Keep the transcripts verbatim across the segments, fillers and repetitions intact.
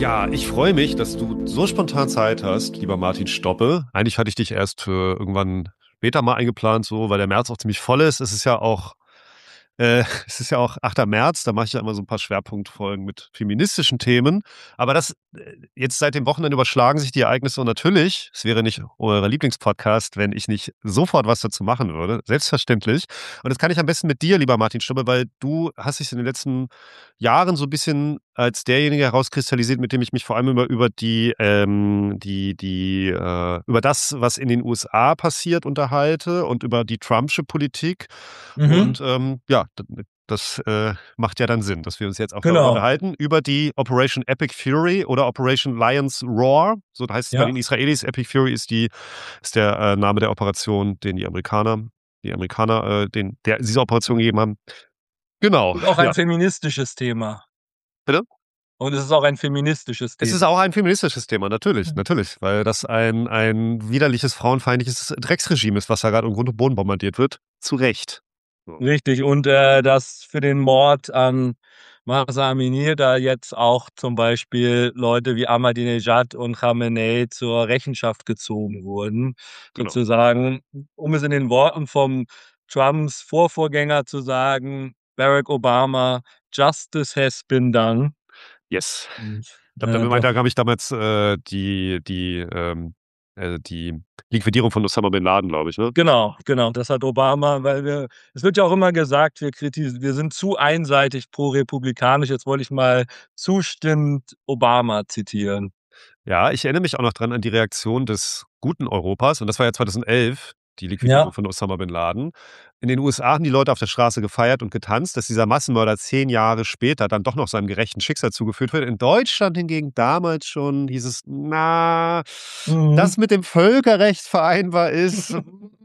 Ja, ich freue mich, dass du so spontan Zeit hast, lieber Martin Stoppe. Eigentlich hatte ich dich erst für irgendwann später mal eingeplant, so, weil der März auch ziemlich voll ist. Es ist ja auch Äh, es ist ja auch achter März, da mache ich ja immer so ein paar Schwerpunktfolgen mit feministischen Themen. Aber das äh, jetzt seit dem Wochenende überschlagen sich die Ereignisse und natürlich, es wäre nicht euer Lieblingspodcast, wenn ich nicht sofort was dazu machen würde, selbstverständlich. Und das kann ich am besten mit dir, lieber Martin Stumme, weil du hast dich in den letzten Jahren so ein bisschen als derjenige herauskristallisiert, mit dem ich mich vor allem über über die, ähm die die, äh über das, was in den U S A passiert, unterhalte und über die Trumpsche Politik. Mhm, Und, ähm, ja, d das, äh, macht ja dann Sinn, dass wir uns jetzt auch darüber genau. unterhalten, über die Operation Epic Fury oder Operation Lion's Roar. So heißt es bei den Ja. Israelis. Epic Fury ist die ist der, äh, Name der Operation, den die Amerikaner die Amerikaner, äh, den der diese Operation gegeben haben. Genau, Und auch ja. ein feministisches Thema. Bitte? Und es ist auch ein feministisches Es ist Thema. auch ein feministisches Thema, natürlich, Mhm. natürlich, weil das ein ein widerliches, frauenfeindliches Drecksregime ist, was da grad in Grund und Boden bombardiert wird. Zu Recht. So, Richtig. Und, äh, dass für den Mord an Mahsa Amini da jetzt auch zum Beispiel Leute wie Ahmadinejad und Khamenei zur Rechenschaft gezogen wurden. genau. Sozusagen, um es in den Worten vom Trumps Vorvorgänger zu sagen, Barack Obama: „Justice has been done." Yes. Und, Ich glaube, äh, damit meint doch er, glaube ich, damals, äh, die die, ähm äh, die Liquidierung von Osama bin Laden, glaube ich, ne? Genau, genau, das hat Obama, weil wir es wird ja auch immer gesagt, wir kritis wir sind zu einseitig pro-republikanisch. Jetzt wollte ich mal zustimmend Obama zitieren. Ja, ich erinnere mich auch noch dran an die Reaktion des guten Europas und das war ja zweitausendelf, die Liquidierung Ja, von Osama bin Laden. In den U S A haben die Leute auf der Straße gefeiert und getanzt, dass dieser Massenmörder zehn Jahre später dann doch noch seinem gerechten Schicksal zugeführt wird. In Deutschland hingegen damals schon hieß es: „Na, das mhm. mit dem Völkerrecht vereinbar ist,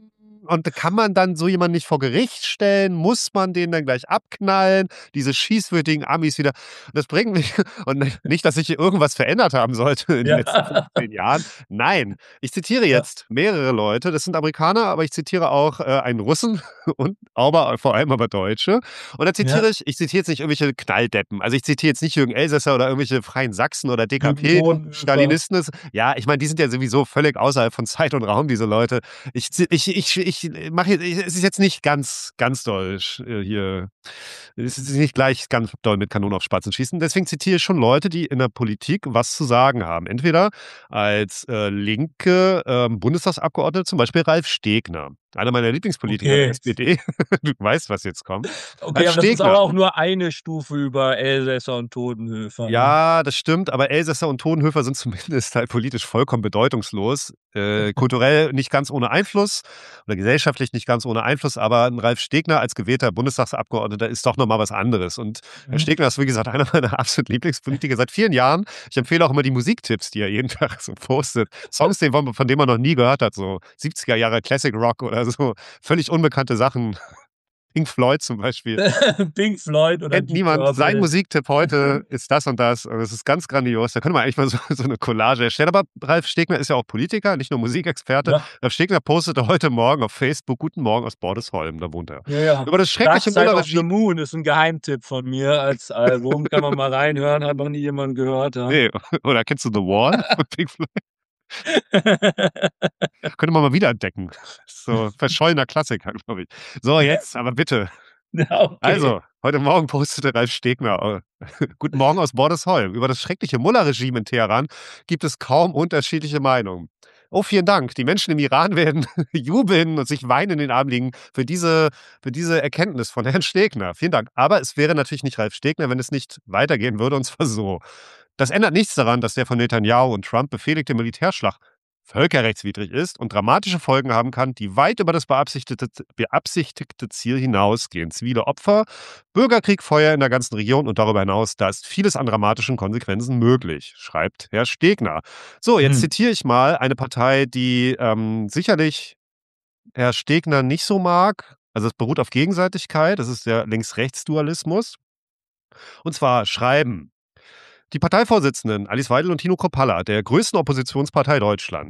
und kann man dann so jemanden nicht vor Gericht stellen? Muss man den dann gleich abknallen? Diese schießwürdigen Amis wieder." Das bringt mich und nicht, dass sich hier irgendwas verändert haben sollte in den Ja, letzten fünfzehn Jahren. Nein, ich zitiere ja, jetzt mehrere Leute. Das sind Amerikaner, aber ich zitiere auch, äh, einen Russen und aber vor allem aber Deutsche. Und da zitiere ja. ich ich zitiere jetzt nicht irgendwelche Knalldeppen. Also, ich zitiere jetzt nicht Jürgen Elsässer oder irgendwelche Freien Sachsen oder Jürgen Bonhoeffer. D K P-Stalinisten. Ja, ich meine, die sind ja sowieso völlig außerhalb von Zeit und Raum, diese Leute. Ich zi ich ich ich mache jetzt es ist jetzt nicht ganz ganz doll sch äh, hier es ist nicht gleich ganz doll mit Kanonen auf Spatzen schießen. Deswegen zitiere ich schon Leute, die in der Politik was zu sagen haben. Entweder als, äh, linke, ähm, Bundestagsabgeordnete, zum Beispiel Ralf Stegner, einer meiner Lieblingspolitiker der Okay. S P D. Du weißt, was jetzt kommt. Okay, Ralf aber das ist Stegner. aber auch nur eine Stufe über Elsässer und Todenhöfer, ne? Ja, das stimmt, aber Elsässer und Tonhöfer sind zumindest halt politisch vollkommen bedeutungslos. Äh, kulturell nicht ganz ohne Einfluss oder gesellschaftlich nicht ganz ohne Einfluss, aber 'n Ralf Stegner als gewählter Bundestagsabgeordneter ist doch noch mal was anderes. Und Herr Mhm. Stegner ist, wie gesagt, einer meiner absoluten Lieblingspolitiker seit vielen Jahren. Ich empfehle auch immer die Musiktipps, die er jeden Tag so postet. Songs, den von von denen man noch nie gehört hat, so siebziger Jahre Classic Rock oder so völlig unbekannte Sachen. Pink Floyd zum Beispiel. Pink Floyd oder Kennt Deep niemand. Sein Purple. Musiktipp heute ist das und das. Und es ist ganz grandios. Da könnte man eigentlich mal so so 'ne Collage erstellen. Aber Ralf Stegner ist ja auch Politiker, nicht nur Musikexperte. Ja, Ralf Stegner postete heute Morgen auf Facebook: „Guten Morgen aus Bordesholm", da wohnt er. ja, ja. Über das Dark schreckliche Side of the Mullah-Regime. Moon ist 'n Geheimtipp von mir als Album. Kann man mal reinhören, hat noch nie jemand gehört, ja. Ne, oder kennst du „The Wall" von Pink Floyd? Könnte man mal wiederentdecken. So verschollener Klassiker, glaube ich. So, jetzt aber bitte. Ja, okay. Also, heute Morgen postete Ralf Stegner, äh, Guten Morgen aus Bordesholm. Über das schreckliche Mullah-Regime in Teheran gibt es kaum unterschiedliche Meinungen. Oh, vielen Dank. Die Menschen im Iran werden jubeln und sich weinen in den Arm liegen für diese, für diese Erkenntnis von Herrn Stegner. Vielen Dank. Aber es wäre natürlich nicht Ralf Stegner, wenn es nicht weitergehen würde, und zwar so. Das ändert nichts daran, dass der von Netanyahu und Trump befehligte Militärschlag völkerrechtswidrig ist und dramatische Folgen haben kann, die weit über das beabsichtigte, beabsichtigte Ziel hinausgehen. Zivile Opfer, Bürgerkrieg, Feuer in der ganzen Region und darüber hinaus, da ist vieles an dramatischen Konsequenzen möglich, schreibt Herr Stegner. So, jetzt Mhm. zitiere ich mal eine Partei, die ähm, sicherlich Herr Stegner nicht so mag. Also es beruht auf Gegenseitigkeit, das ist der Links-Rechts-Dualismus. Und zwar schreiben die Parteivorsitzenden Alice Weidel und Tino Kropalla der größten Oppositionspartei Deutschlands.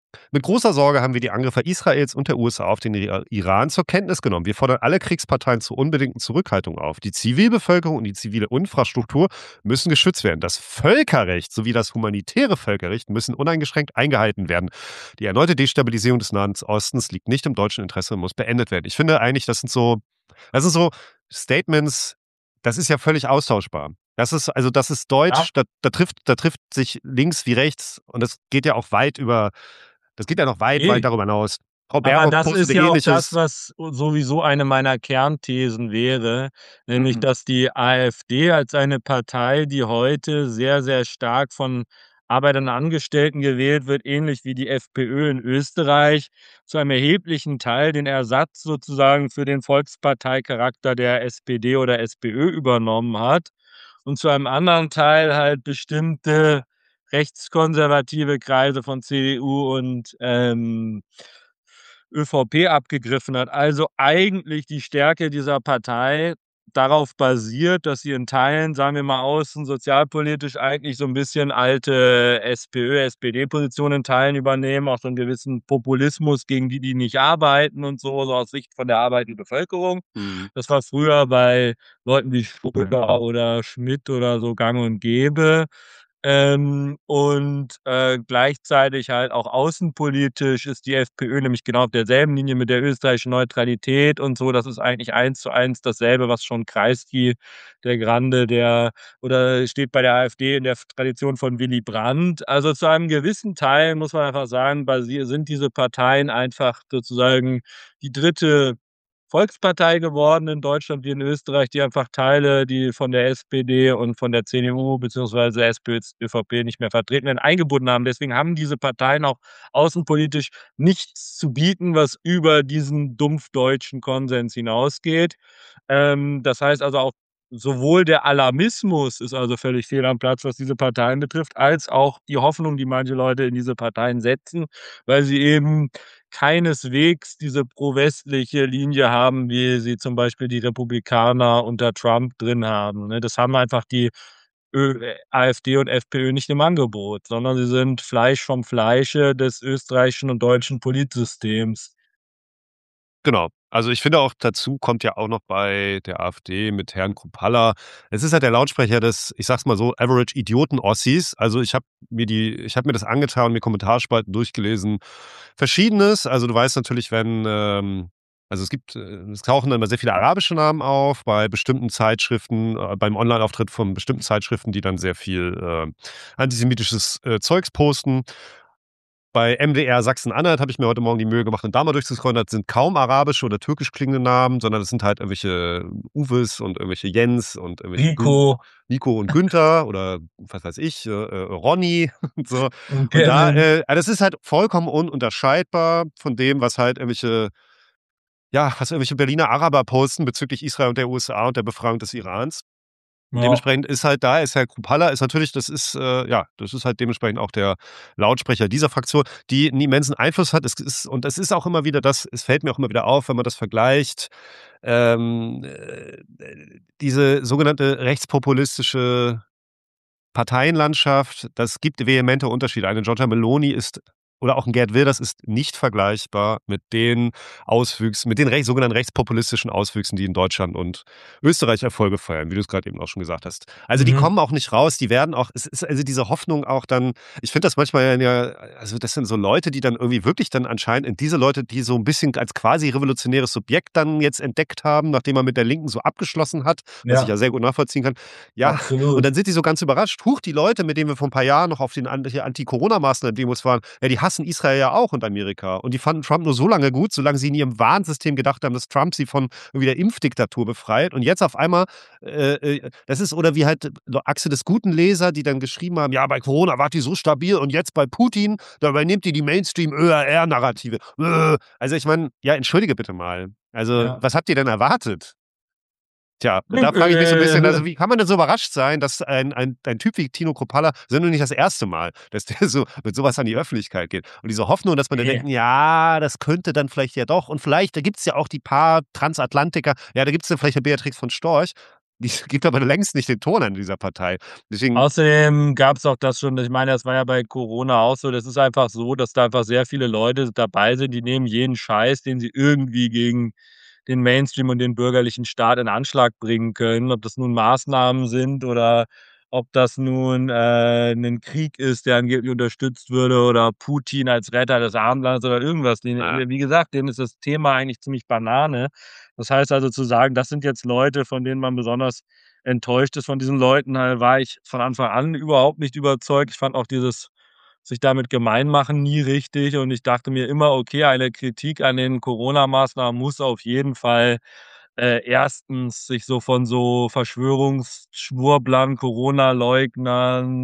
Mit großer Sorge haben wir die Angriffe Israels und der U S A auf den Iran zur Kenntnis genommen. Wir fordern alle Kriegsparteien zur unbedingten Zurückhaltung auf. Die Zivilbevölkerung und die zivile Infrastruktur müssen geschützt werden. Das Völkerrecht sowie das humanitäre Völkerrecht müssen uneingeschränkt eingehalten werden. Die erneute Destabilisierung des Nahen Ostens liegt nicht im deutschen Interesse und muss beendet werden. Ich finde eigentlich, das sind so, das sind so Statements, das ist ja völlig austauschbar. Das ist, also das ist Ja. Deutsch, da, da trifft, da trifft sich links wie rechts und das geht ja auch weit über, das geht ja noch weit, weit Eh. darüber hinaus. Frau Aber Baerbock das ist postete ja auch das, Ähnliches. was sowieso eine meiner Kernthesen wäre, nämlich Mhm. dass die AfD als eine Partei, die heute sehr, sehr stark von Arbeitern und Angestellten gewählt wird, ähnlich wie die FPÖ in Österreich, zu einem erheblichen Teil den Ersatz sozusagen für den Volksparteicharakter der S P D oder SPÖ übernommen hat und zu einem anderen Teil halt bestimmte rechtskonservative Kreise von C D U und, ähm, ÖVP abgegriffen hat. Also eigentlich die Stärke dieser Partei darauf basiert, dass sie in Teilen, sagen wir mal, außen sozialpolitisch eigentlich so ein bisschen alte SPÖ, S P D-Positionen in Teilen übernehmen, auch so einen gewissen Populismus gegen die, die nicht arbeiten und so, so aus Sicht von der arbeitenden Bevölkerung. Mhm. Das war früher bei Leuten wie Schröder oder Schmidt oder so gang und gäbe. Ähm, und, äh, gleichzeitig halt auch außenpolitisch ist die FPÖ nämlich genau auf derselben Linie mit der österreichischen Neutralität und so. Das ist eigentlich eins zu eins dasselbe, was schon Kreisky, der Grande, der oder steht bei der AfD in der Tradition von Willy Brandt. Also, zu einem gewissen Teil muss man einfach sagen, basi sind diese Parteien einfach sozusagen die dritte Volkspartei geworden in Deutschland wie in Österreich, die einfach Teile, die von der S P D und von der C D U beziehungsweise SPÖ, ÖVP nicht mehr vertreten werden, eingebunden haben. Deswegen haben diese Parteien auch außenpolitisch nichts zu bieten, was über diesen dumpfdeutschen Konsens hinausgeht. Ähm, das heißt also auch sowohl der Alarmismus ist also völlig fehl am Platz, was diese Parteien betrifft, als auch die Hoffnung, die manche Leute in diese Parteien setzen, weil sie eben keineswegs diese pro-westliche Linie haben, wie sie zum Beispiel die Republikaner unter Trump drin haben, ne? Das haben einfach die Ö äh, AfD und FPÖ nicht im Angebot, sondern sie sind Fleisch vom Fleische des österreichischen und deutschen Politsystems. Genau. Also, ich finde auch, dazu kommt ja auch noch bei der AfD mit Herrn Kruppalla, es ist halt der Lautsprecher des, ich sage es mal so, Average Idioten-Ossis. Also, ich habe mir die ich habe mir das angetan, mir Kommentarspalten durchgelesen, Verschiedenes. Also, du weißt natürlich, wenn, ähm also, es gibt, äh es tauchen immer sehr viele arabische Namen auf bei bestimmten Zeitschriften, äh, beim Onlineauftritt von bestimmten Zeitschriften, die dann sehr viel, äh, antisemitisches, äh, Zeugs posten. Bei M D R Sachsen-Anhalt habe ich mir heute Morgen die Mühe gemacht, und da mal durchzuscrollen. Das sind kaum arabische oder türkisch klingende Namen, sondern das sind halt irgendwelche Uwes und irgendwelche Jens und irgendwelche Gün Rico Nico und Günther oder was weiß ich, äh, äh, Ronny und so. und Und da, Kevin. äh das ist halt vollkommen ununterscheidbar von dem, was halt irgendwelche ja, was irgendwelche Berliner Araber posten bezüglich Israel und der U S A und der Befreiung des Irans. Und Ja. dementsprechend ist halt da ist Herr Kruppalla ist natürlich das ist, äh, ja, das ist halt dementsprechend auch der Lautsprecher dieser Fraktion, die 'n immensen Einfluss hat. Es ist und es ist auch immer wieder das es fällt mir auch immer wieder auf, wenn man das vergleicht, ähm, äh, diese sogenannte rechtspopulistische Parteienlandschaft, das gibt vehemente Unterschiede. Eine Giorgia Meloni ist oder auch 'n Geert Wilders ist nicht vergleichbar mit den Auswüchsen mit den rechts sogenannten rechtspopulistischen Auswüchsen, die in Deutschland und Österreich Erfolge feiern, wie du's grad eben auch schon gesagt hast. Also, die Mhm. kommen auch nicht raus, die werden auch es ist also diese Hoffnung auch dann ich finde das manchmal ja also, das sind so Leute, die dann irgendwie wirklich dann anscheinend in diese Leute, die so 'n bisschen als quasi revolutionäres Subjekt dann jetzt entdeckt haben, nachdem man mit der Linken so abgeschlossen hat, was ich Ja, ja sehr gut nachvollziehen kann. Ja, und absolut. dann sind die so ganz überrascht. Huch, die Leute, mit denen wir vor 'n paar Jahren noch auf den an hier Anti-Corona-Maßnahmen-Demos waren, ja, die hassen Israel ja auch und Amerika. Und die fanden Trump nur so lange gut, solange sie in ihrem Warnsystem gedacht haben, dass Trump sie von irgendwie der Impfdiktatur befreit. Und jetzt auf einmal, äh, äh, das ist oder wie halt Achse des guten Leser, die dann geschrieben haben: „Ja, bei Corona wart ihr so stabil und jetzt bei Putin, da übernehmt ihr die Mainstream-Ö R R-Narrative. Äh.“ Also, ich meine, ja, entschuldige bitte mal. Also, Ja. was habt ihr denn erwartet? Tja, und da frage ich mich so 'n bisschen, Äh, also, wie kann man denn so überrascht sein, dass ein ein ein Typ wie Tino Kruppalla ist ja nun nicht das erste Mal, dass der so mit so was an die Öffentlichkeit geht. Und diese Hoffnung, dass man dann denkt: ne. „Ja, das könnte dann vielleicht ja doch und vielleicht, da gibt's ja auch die paar Transatlantiker, ja, da gibt's dann vielleicht 'ne Beatrix von Storch.“ die gibt aber längst nicht den Ton an dieser Partei. Deswegen Außerdem gab's auch das schon ich meine, das war ja bei Corona auch so. Das ist einfach so, dass da einfach sehr viele Leute dabei sind, die nehmen jeden Scheiß, den sie irgendwie gegen den Mainstream und den bürgerlichen Staat in Anschlag bringen können. Ob das nun Maßnahmen sind oder ob das nun, äh, 'nen Krieg ist, der angeblich unterstützt würde oder Putin als Retter des Abendlandes oder irgendwas. Ja. Den wie gesagt, denen ist das Thema eigentlich ziemlich Banane. Das heißt also zu sagen, das sind jetzt Leute, von denen man besonders enttäuscht ist von diesen Leuten, äh, war ich von Anfang an überhaupt nicht überzeugt. Ich fand auch dieses sich damit gemein machen nie richtig und ich dachte mir immer: „Okay, eine Kritik an den Corona-Maßnahmen muss auf jeden Fall, äh, erstens sich so von so Verschwörungsschwurblern, Corona-Leugnern,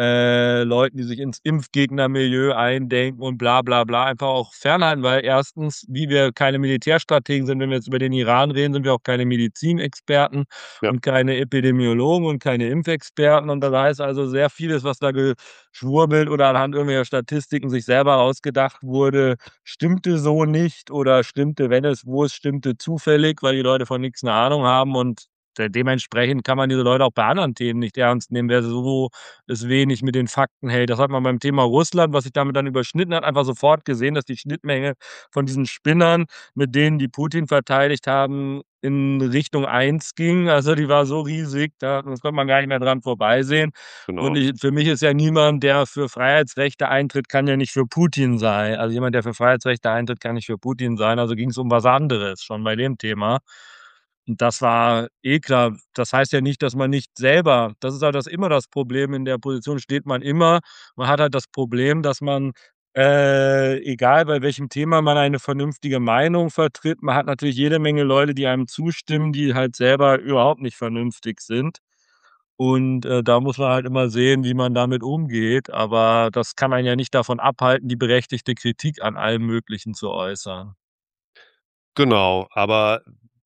äh, Leuten, die sich ins Impfgegner-Milieu eindenken und bla bla bla einfach auch fernhalten“, weil erstens, wie wir keine Militärstrategen sind, wenn wir jetzt über den Iran reden, sind wir auch keine Medizinexperten Ja. und keine Epidemiologen und keine Impfexperten. Und das heißt also sehr vieles, was da geschwurbelt oder anhand irgendwelcher Statistiken sich selber ausgedacht wurde, stimmte so nicht oder stimmte, wenn es wo es stimmte, zufällig, weil die Leute von nix 'ne Ahnung haben und de dementsprechend kann man diese Leute auch bei anderen Themen nicht ernst nehmen. Wer so es wenig mit den Fakten hält. Das hat man beim Thema Russland, was sich damit dann überschnitten hat, einfach sofort gesehen, dass die Schnittmenge von diesen Spinnern, mit denen die Putin verteidigt haben, in Richtung eins ging. Also, die war so riesig, da das konnte man gar nicht mehr dran vorbeisehen. Und Genau. ich für mich ist ja niemand, der für Freiheitsrechte eintritt, kann ja nicht für Putin sein. Also, jemand, der für Freiheitsrechte eintritt, kann nicht für Putin sein. Also, ging's um was anderes schon bei dem Thema. Und das war eh klar. Das heißt ja nicht, dass man nicht selber das ist halt das immer das Problem, in der Position steht man immer. Man hat halt das Problem, dass man, äh, egal bei welchem Thema man eine vernünftige Meinung vertritt man hat natürlich jede Menge Leute, die einem zustimmen, die halt selber überhaupt nicht vernünftig sind. Und, äh, da muss man halt immer sehen, wie man damit umgeht, aber das kann einen ja nicht davon abhalten, die berechtigte Kritik an allem Möglichen zu äußern. Genau, aber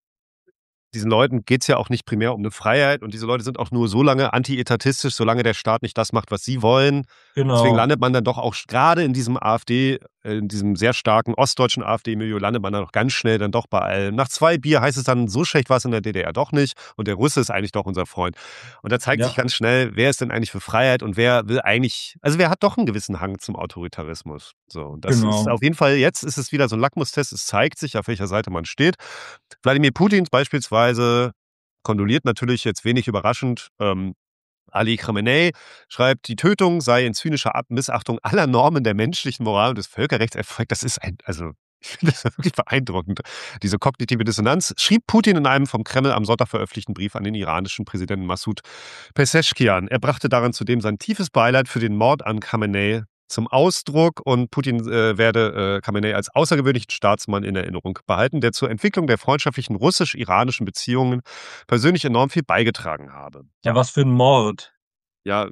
diesen Leuten geht's ja auch nicht primär um 'ne Freiheit und diese Leute sind auch nur so lange antietatistisch, solange der Staat nicht das macht, was sie wollen. Deswegen Genau. landet man dann doch auch sch grade in diesem AfD äh, in diesem sehr starken ostdeutschen AfD-Milieu landet man dann auch ganz schnell dann doch bei allem. Nach zwei Bier heißt es dann: „So schlecht war's in der DDR doch nicht und der Russe ist eigentlich doch unser Freund.“ Und da zeigt sich Ja. ganz schnell, wer ist denn eigentlich für Freiheit und wer will eigentlich also, wer hat doch 'n gewissen Hang zum Autoritarismus. So, und das ist Genau. auf jeden Fall jetzt ist es wieder so 'n Lackmustest. Es zeigt sich, auf welcher Seite man steht. Wladimir Putin beispielsweise kondoliert natürlich jetzt wenig überraschend. Ähm, Ali Khamenei schreibt: „Die Tötung sei in zynischer Ab Missachtung aller Normen der menschlichen Moral und des Völkerrechts erfolgt.“ Das ist ein also, ich finde das wirklich beeindruckend. Diese kognitive Dissonanz schrieb Putin in einem vom Kreml am Sonntag veröffentlichten Brief an den iranischen Präsidenten Massoud Pezeschkian. Er brachte darin zudem sein tiefes Beileid für den Mord an Khamenei zum Ausdruck und Putin, äh, werde, äh, Khamenei als außergewöhnlichen Staatsmann in Erinnerung behalten, der zur Entwicklung der freundschaftlichen russisch-iranischen Beziehungen persönlich enorm viel beigetragen habe. Ja, Ja. was für 'n Mord? Ja.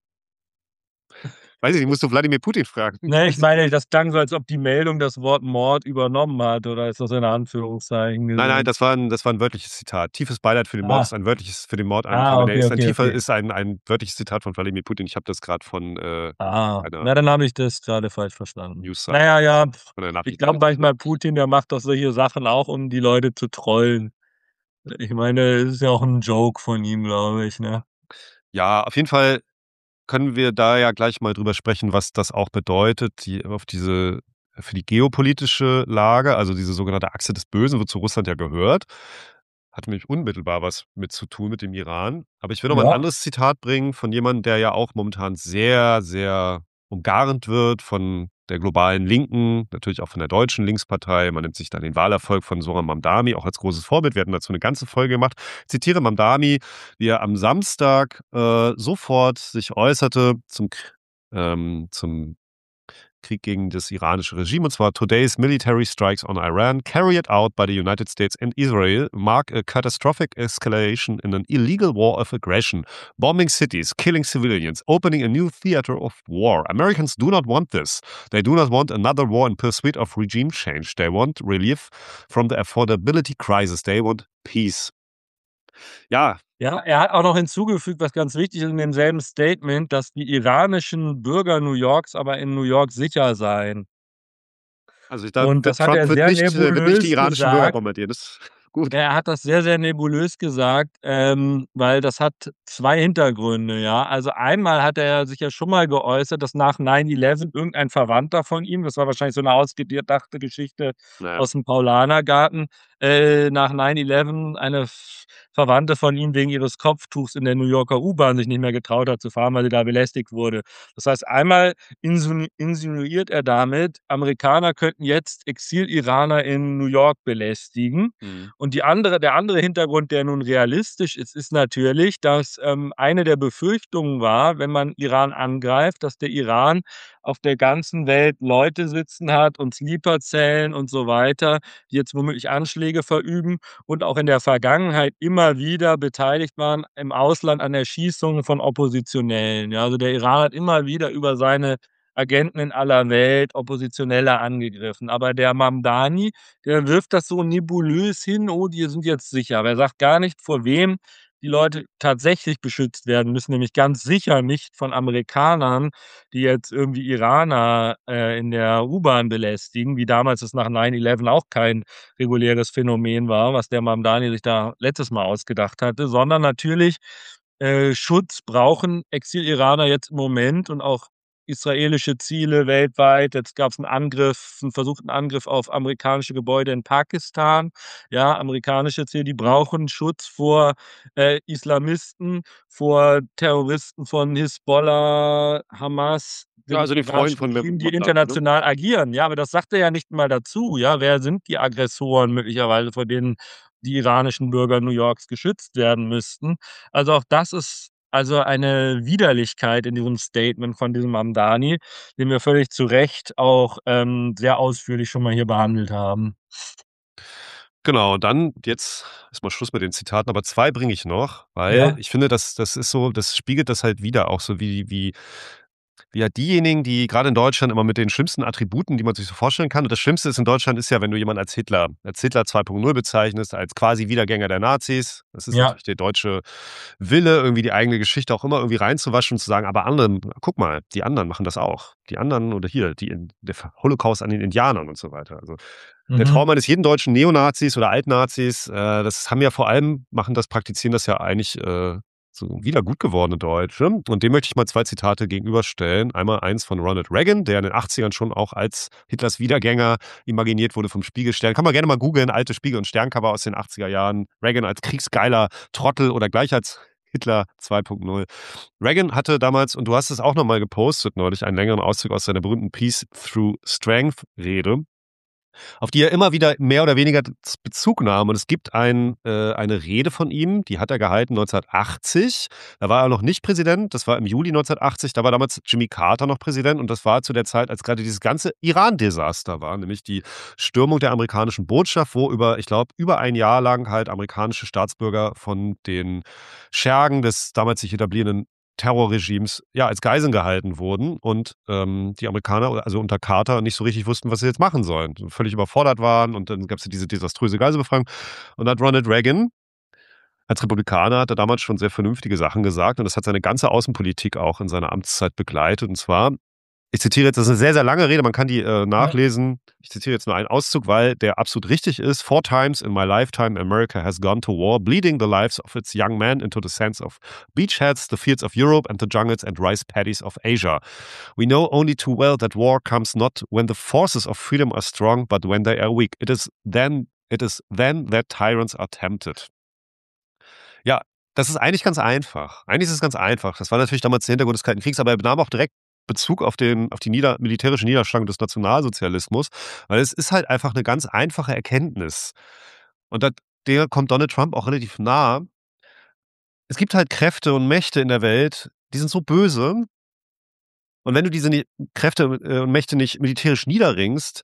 Weiß ich nicht, musst du Wladimir Putin fragen. Ne, ich Weiß ich meine, das klang so, als ob die Meldung das Wort Mord übernommen hat oder ist das in Anführungszeichen Nein, nein, gesetzt? das war 'n das war 'n wörtliches Zitat. „Tiefes Beileid für den Mord“ Ah. ist ein wörtliches für den Mord an Ah, Khamenei okay, ist ein okay, tiefer okay. ist ein ein wörtliches Zitat von Wladimir Putin. Ich habe das grad von, äh, Ah, einer na, dann habe ich das grade falsch verstanden. Na Newsseite ja, ja, von der ich glaube Nachrichtenagentur. manchmal Putin, der macht doch solche Sachen auch, um die Leute zu trollen. Ich meine, es ist ja auch 'n Joke von ihm, glaube ich, ne? Ja, auf jeden Fall können wir da ja gleich mal drüber sprechen, was das auch bedeutet, die auf diese für die geopolitische Lage, also, diese sogenannte Achse des Bösen, wozu Russland ja gehört. Hat nämlich unmittelbar was mit zu tun mit dem Iran. Aber ich will noch mal 'n Ja. anderes Zitat bringen von jemandem, der ja auch momentan sehr, sehr umgarnt wird von der globalen Linken, natürlich auch von der deutschen Linkspartei. Man nimmt sich da den Wahlerfolg von Zoran Mamdani auch als großes Vorbild. Wir hatten dazu 'ne ganze Folge gemacht. Ich zitiere Mamdani, wie er am Samstag, äh, sofort sich äußerte zum K ähm, zum Krieg gegen das iranische Regime, und zwar: „Today's military strikes on Iran carried out by the United States and Israel mark a catastrophic escalation in an illegal war of aggression, bombing cities, killing civilians, opening a new theater of war. Americans do not want this. They do not want another war in pursuit of regime change. They want relief from the affordability crisis. They want peace.“ Ja. Ja, er hat auch noch hinzugefügt, was ganz wichtig ist in demselben Statement, dass die iranischen Bürger New Yorks aber in New York sicher seien. Also, da Und das wird hat Trump er wird sehr nicht äh, wird nicht die nebulös iranischen Bürger gesagt. bombardieren, das Gut. Er hat das sehr, sehr nebulös gesagt, ähm, weil das hat zwei Hintergründe, ja. Also, einmal hat er sich ja schon mal geäußert, dass nach nine eleven irgendein Verwandter von ihm, das war wahrscheinlich so 'ne ausgedachte Geschichte Na ja. aus'm Paulanergarten, äh, nach nine eleven eine F Verwandte von ihm wegen ihres Kopftuchs in der New Yorker U-Bahn sich nicht mehr getraut hat zu fahren, weil sie da belästigt wurde. Das heißt, einmal insinu insinuiert er damit, Amerikaner könnten jetzt Exil-Iraner in New York belästigen. Mhm. Und die andere der andere Hintergrund, der nun realistisch ist, ist natürlich, dass, ähm, eine der Befürchtungen war, wenn man Iran angreift, dass der Iran auf der ganzen Welt Leute sitzen hat und Sleeper-Zellen und so weiter, die jetzt womöglich Anschläge verüben und auch in der Vergangenheit immer wieder beteiligt waren im Ausland an Erschießungen von Oppositionellen. Ja, also der Iran hat immer wieder über seine Agenten in aller Welt Oppositionelle angegriffen. Aber der Mamdani, der wirft das so nebulös hin: „Oh, die sind jetzt sicher.“ Aber er sagt gar nicht, vor wem die Leute tatsächlich beschützt werden müssen, nämlich ganz sicher nicht von Amerikanern, die jetzt irgendwie Iraner, äh, in der U-Bahn belästigen, wie damals es nach nine eleven auch kein reguläres Phänomen war, was der Mamdani sich da letztes Mal ausgedacht hatte, sondern natürlich, äh, Schutz brauchen Exil-Iraner jetzt im Moment und auch israelische Ziele weltweit. Jetzt gab's 'n Angriff 'n versuchten Angriff auf amerikanische Gebäude in Pakistan. Ja, amerikanische Ziele, die brauchen Schutz vor, äh, Islamisten, vor Terroristen von Hisbollah, Hamas, Ja, dem also den Freunden iranischen von Regime, die ne? international agieren. Ja, aber das sagt er ja nicht mal dazu, ja? Wer sind die Aggressoren möglicherweise, vor denen die iranischen Bürger New Yorks geschützt werden müssten? Also, auch das ist also eine Widerlichkeit in diesem Statement von diesem Mamdani, den wir völlig zu Recht auch, ähm, sehr ausführlich schon mal hier behandelt haben. Genau, und dann jetzt ist mal Schluss mit den Zitaten, aber zwei bringe ich noch, weil Ja. ich finde, das das ist so das spiegelt das halt wider, auch so wie wie wie ja diejenigen, die grade in Deutschland immer mit den schlimmsten Attributen, die man sich so vorstellen kann und das Schlimmste ist in Deutschland ist ja, wenn du jemanden als Hitler als Hitler zwei Punkt null bezeichnest, als quasi Wiedergänger der Nazis. Das ist Ja. natürlich der deutsche Wille, irgendwie die eigene Geschichte auch immer irgendwie reinzuwaschen und zu sagen: „Aber andere guck mal, die anderen machen das auch. Die anderen oder hier, die in der F Holocaust an den Indianern“ und so weiter. Also, der Mhm. Traum eines jeden deutschen Neonazis oder Altnazis, äh, das haben ja vor allem machen das praktizieren das ja eigentlich, äh, so wieder gut gewordene Deutsche. Und dem möchte ich mal zwei Zitate gegenüberstellen. Einmal eins von Ronald Reagan, der in den Achtzigern schon auch als Hitlers Wiedergänger imaginiert wurde vom Spiegel-Stern. Kann man gerne mal googeln, alte Spiegel und Stern-Cover aus den achtziger Jahren. Reagan als kriegsgeiler Trottel oder gleich als Hitler zwei Punkt null. Reagan hatte damals und du hast es auch noch mal gepostet neulich, einen längeren Auszug aus seiner berühmten „Peace through Strength“ Rede, auf die er immer wieder mehr oder weniger z Bezug nahm. Und es gibt ein äh, eine Rede von ihm, die hat er gehalten neunzehnhundertachtzig. Da war er noch nicht Präsident, das war im Juli neunzehnhundertachtzig, da war damals Jimmy Carter noch Präsident und das war zu der Zeit, als grade dieses ganze Iran-Desaster war, nämlich die Stürmung der amerikanischen Botschaft, wo über ich glaube, über ein Jahr lang halt amerikanische Staatsbürger von den Schergen des damals sich etablierenden Terrorregimes, ja, als Geiseln gehalten wurden und, ähm, die Amerikaner, also unter Carter, nicht so richtig wussten, was sie jetzt machen sollen. So völlig überfordert waren und dann gab's ja diese desaströse Geiselbefreiung. Und da hat Ronald Reagan als Republikaner hat er damals schon sehr vernünftige Sachen gesagt und das hat seine ganze Außenpolitik auch in seiner Amtszeit begleitet. Und zwar ich zitiere jetzt, das ist 'ne sehr, sehr lange Rede, man kann die, äh, Ja. nachlesen. Ich zitiere jetzt nur einen Auszug, weil der absolut richtig ist. „Four times in my lifetime America has gone to war, bleeding the lives of its young men into the sands of beachheads, the fields of Europe and the jungles and rice paddies of Asia. We know only too well that war comes not when the forces of freedom are strong, but when they are weak. It is then it is then that tyrants are tempted.“ Ja, das ist eigentlich ganz einfach. Eigentlich ist es ganz einfach. Das war natürlich damals der Hintergrund des Kalten Kriegs, aber er nahm auch direkt Bezug auf den auf die nieder militärische Niederschlagung des Nationalsozialismus, weil es ist halt einfach 'ne ganz einfache Erkenntnis. Und da der kommt Donald Trump auch relativ nah. Es gibt halt Kräfte und Mächte in der Welt, die sind so böse und wenn du diese ni Kräfte, äh, und Mächte nicht militärisch niederringst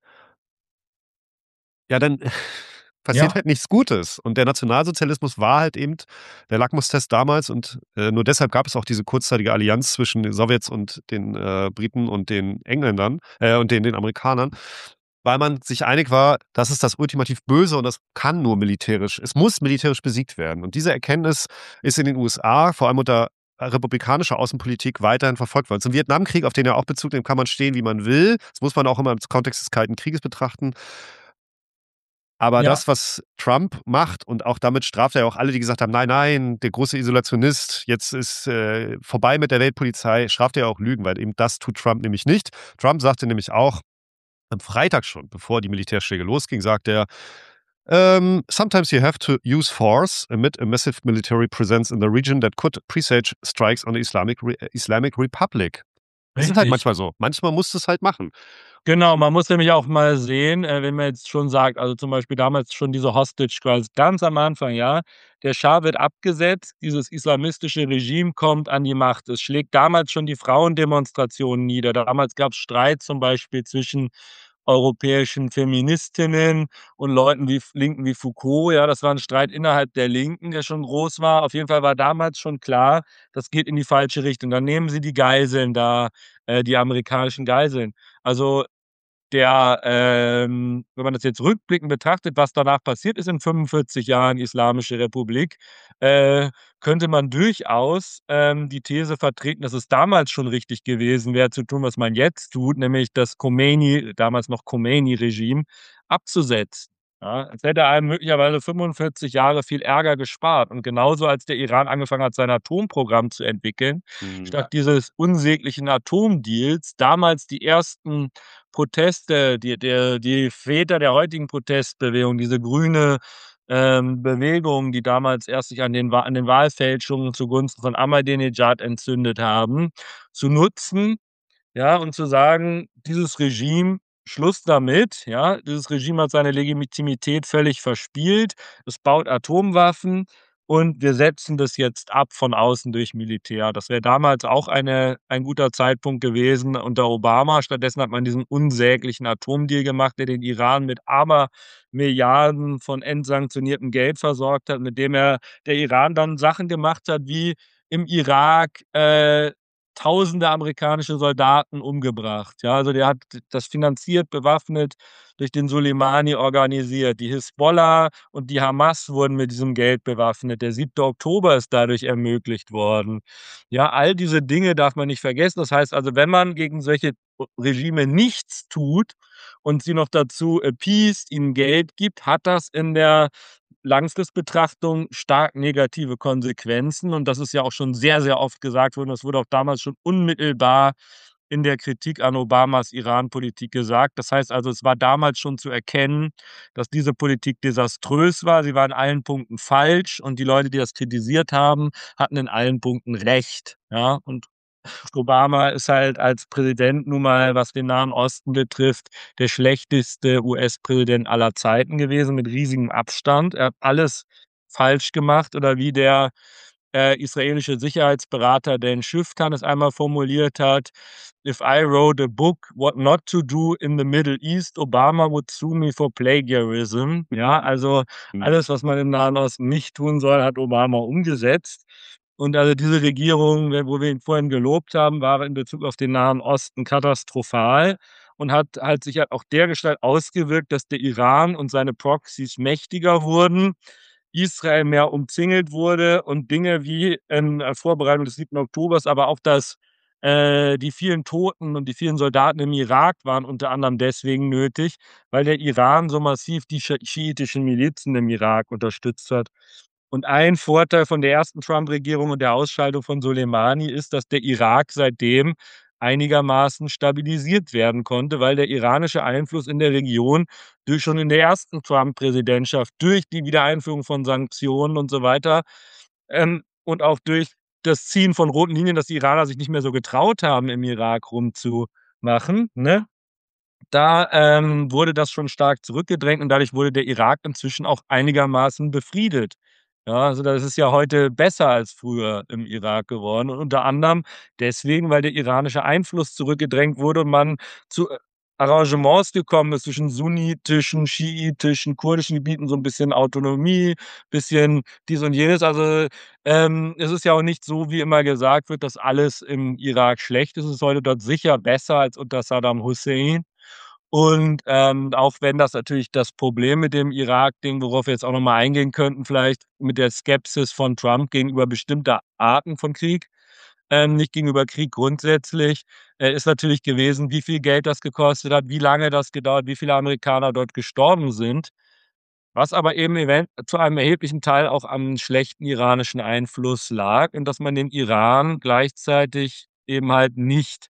ja, dann passiert Ja. halt nichts Gutes. Und der Nationalsozialismus war halt eben der Lackmustest damals und, äh, nur deshalb gab es auch diese kurzzeitige Allianz zwischen den Sowjets und den, äh, Briten und den Engländern äh, und den den Amerikanern, weil man sich einig war, das ist das ultimativ Böse und das kann nur militärisch es muss militärisch besiegt werden. Und diese Erkenntnis ist in den U S A, vor allem unter republikanischer Außenpolitik, weiterhin verfolgt worden. Zum Vietnamkrieg, auf den er auch Bezug nimmt, kann man stehen, wie man will. Das muss man auch immer im Kontext des Kalten Krieges betrachten. Aber Ja. das, was Trump macht, und auch damit straft er ja auch alle, die gesagt haben, nein, nein, der große Isolationist, jetzt ist äh, vorbei mit der Weltpolizei, straft er ja auch Lügen, weil eben das tut Trump nämlich nicht. Trump sagte nämlich auch am Freitag schon, bevor die Militärschläge losging, sagt er, um, sometimes you have to use force amid a massive military presence in the region that could presage strikes on the Islamic, Re Islamic Republic. Das ist halt Richtig. manchmal so. Manchmal musst du es halt machen. Genau, man muss nämlich auch mal sehen, äh, wenn man jetzt schon sagt, also zum Beispiel damals schon diese Hostage Crisis, ganz am Anfang, ja. Der Schah wird abgesetzt, dieses islamistische Regime kommt an die Macht. Es schlägt damals schon die Frauendemonstrationen nieder. Damals gab's Streit zum Beispiel zwischen europäischen Feministinnen und Leuten wie F Linken wie Foucault, ja. Das war 'n Streit innerhalb der Linken, der schon groß war. Auf jeden Fall war damals schon klar, das geht in die falsche Richtung. Dann nehmen Sie die Geiseln da, äh, die amerikanischen Geiseln. Also, der, ähm wenn man das jetzt rückblickend betrachtet, was danach passiert ist in fünfundvierzig Jahren Islamische Republik, äh, könnte man durchaus, ähm, die These vertreten, dass es damals schon richtig gewesen wäre, zu tun, was man jetzt tut, nämlich das Khomeini damals noch Khomeini-Regime abzusetzen, ja? Es hätte einem möglicherweise fünfundvierzig Jahre viel Ärger gespart. Und genauso, als der Iran angefangen hat, sein Atomprogramm zu entwickeln, Mhm. statt dieses unsäglichen Atomdeals, damals die ersten Proteste, die der die Väter der heutigen Protestbewegung, diese grüne, ähm, Bewegung, die damals erst sich an den Wa an den Wahlfälschungen zugunsten von Ahmadinejad entzündet haben, zu nutzen, ja, und zu sagen: „Dieses Regime, Schluss damit, ja. Dieses Regime hat seine Legitimität völlig verspielt. Es baut Atomwaffen und wir setzen das jetzt ab von außen durch Militär.“ Das wäre damals auch eine ein guter Zeitpunkt gewesen unter Obama. Stattdessen hat man diesen unsäglichen Atomdeal gemacht, der den Iran mit Abermilliarden von entsanktioniertem Geld versorgt hat, mit dem er der Iran dann Sachen gemacht hat, wie im Irak, äh, tausende amerikanische Soldaten umgebracht, ja? Also, der hat das finanziert, bewaffnet, durch den Soleimani organisiert. Die Hisbollah und die Hamas wurden mit diesem Geld bewaffnet. Der siebte Oktober ist dadurch ermöglicht worden. Ja, all diese Dinge darf man nicht vergessen. Das heißt also, wenn man gegen solche R Regime nichts tut und sie noch dazu appeased, ihnen Geld gibt, hat das in der Langfristbetrachtung stark negative Konsequenzen. Und das ist ja auch schon sehr, sehr oft gesagt worden. Das wurde auch damals schon unmittelbar in der Kritik an Obamas Iran-Politik gesagt. Das heißt also, es war damals schon zu erkennen, dass diese Politik desaströs war. Sie war in allen Punkten falsch und die Leute, die das kritisiert haben, hatten in allen Punkten recht, ja? Und Obama ist halt als Präsident nun mal, was den Nahen Osten betrifft, der schlechteste US-Präsident aller Zeiten gewesen mit riesigem Abstand. Er hat alles falsch gemacht oder wie der, äh, israelische Sicherheitsberater Dan Shiftan es einmal formuliert hat: „If I wrote a book, what not to do in the Middle East, Obama would sue me for plagiarism.“ Ja, also Mhm. alles, was man im Nahen Osten nicht tun soll, hat Obama umgesetzt. Und also diese Regierung, ne, wo wir ihn vorhin gelobt haben, war in Bezug auf den Nahen Osten katastrophal und hat halt sich halt auch dergestalt ausgewirkt, dass der Iran und seine Proxys mächtiger wurden, Israel mehr umzingelt wurde und Dinge wie in Vorbereitung des siebten Oktobers, aber auch das äh, die vielen Toten und die vielen Soldaten im Irak waren unter anderem deswegen nötig, weil der Iran so massiv die sch schiitischen Milizen im Irak unterstützt hat. Und ein Vorteil von der ersten Trump-Regierung und der Ausschaltung von Soleimani ist, dass der Irak seitdem einigermaßen stabilisiert werden konnte, weil der iranische Einfluss in der Region durch schon in der ersten Trump-Präsidentschaft, durch die Wiedereinführung von Sanktionen und so weiter, ähm, und auch durch das Ziehen von roten Linien, dass die Iraner sich nicht mehr so getraut haben, im Irak rumzumachen, ne? Da, ähm, wurde das schon stark zurückgedrängt und dadurch wurde der Irak inzwischen auch einigermaßen befriedet. Ja, also das ist ja heute besser als früher im Irak geworden und unter anderem deswegen, weil der iranische Einfluss zurückgedrängt wurde und man zu, äh, Arrangements gekommen ist zwischen sunnitischen, schiitischen, kurdischen Gebieten, so 'n bisschen Autonomie, bisschen dies und jenes. Also, ähm, es ist ja auch nicht so, wie immer gesagt wird, dass alles im Irak schlecht ist. Es ist heute dort sicher besser als unter Saddam Hussein. Und, ähm, auch wenn das natürlich das Problem mit dem Irak-Ding, worauf wir jetzt auch noch mal eingehen könnten vielleicht, mit der Skepsis von Trump gegenüber bestimmter Arten von Krieg, ähm, nicht gegenüber Krieg grundsätzlich, äh, ist natürlich gewesen, wie viel Geld das gekostet hat, wie lange das gedauert, wie viele Amerikaner dort gestorben sind. Was aber eben event zu einem erheblichen Teil auch am schlechten iranischen Einfluss lag und dass man den Iran gleichzeitig eben halt nicht,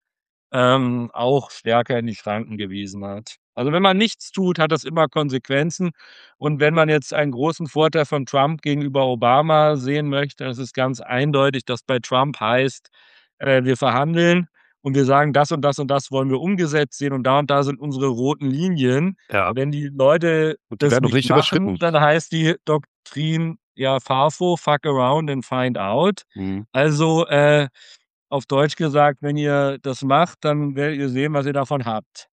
ähm, auch stärker in die Schranken gewiesen hat. Also, wenn man nichts tut, hat das immer Konsequenzen. Und wenn man jetzt einen großen Vorteil von Trump gegenüber Obama sehen möchte, dann ist es ganz eindeutig, dass bei Trump heißt, äh, wir verhandeln und wir sagen: „Das und das und das wollen wir umgesetzt sehen und da und da sind unsere roten Linien.“ Ja. Und wenn die Leute Und die das werden noch nicht nicht machen, überschritten. dann heißt die Doktrin ja FAFO, fuck around and find out. Mhm. Also, äh, auf Deutsch gesagt, wenn ihr das macht, dann werdet ihr sehen, was ihr davon habt.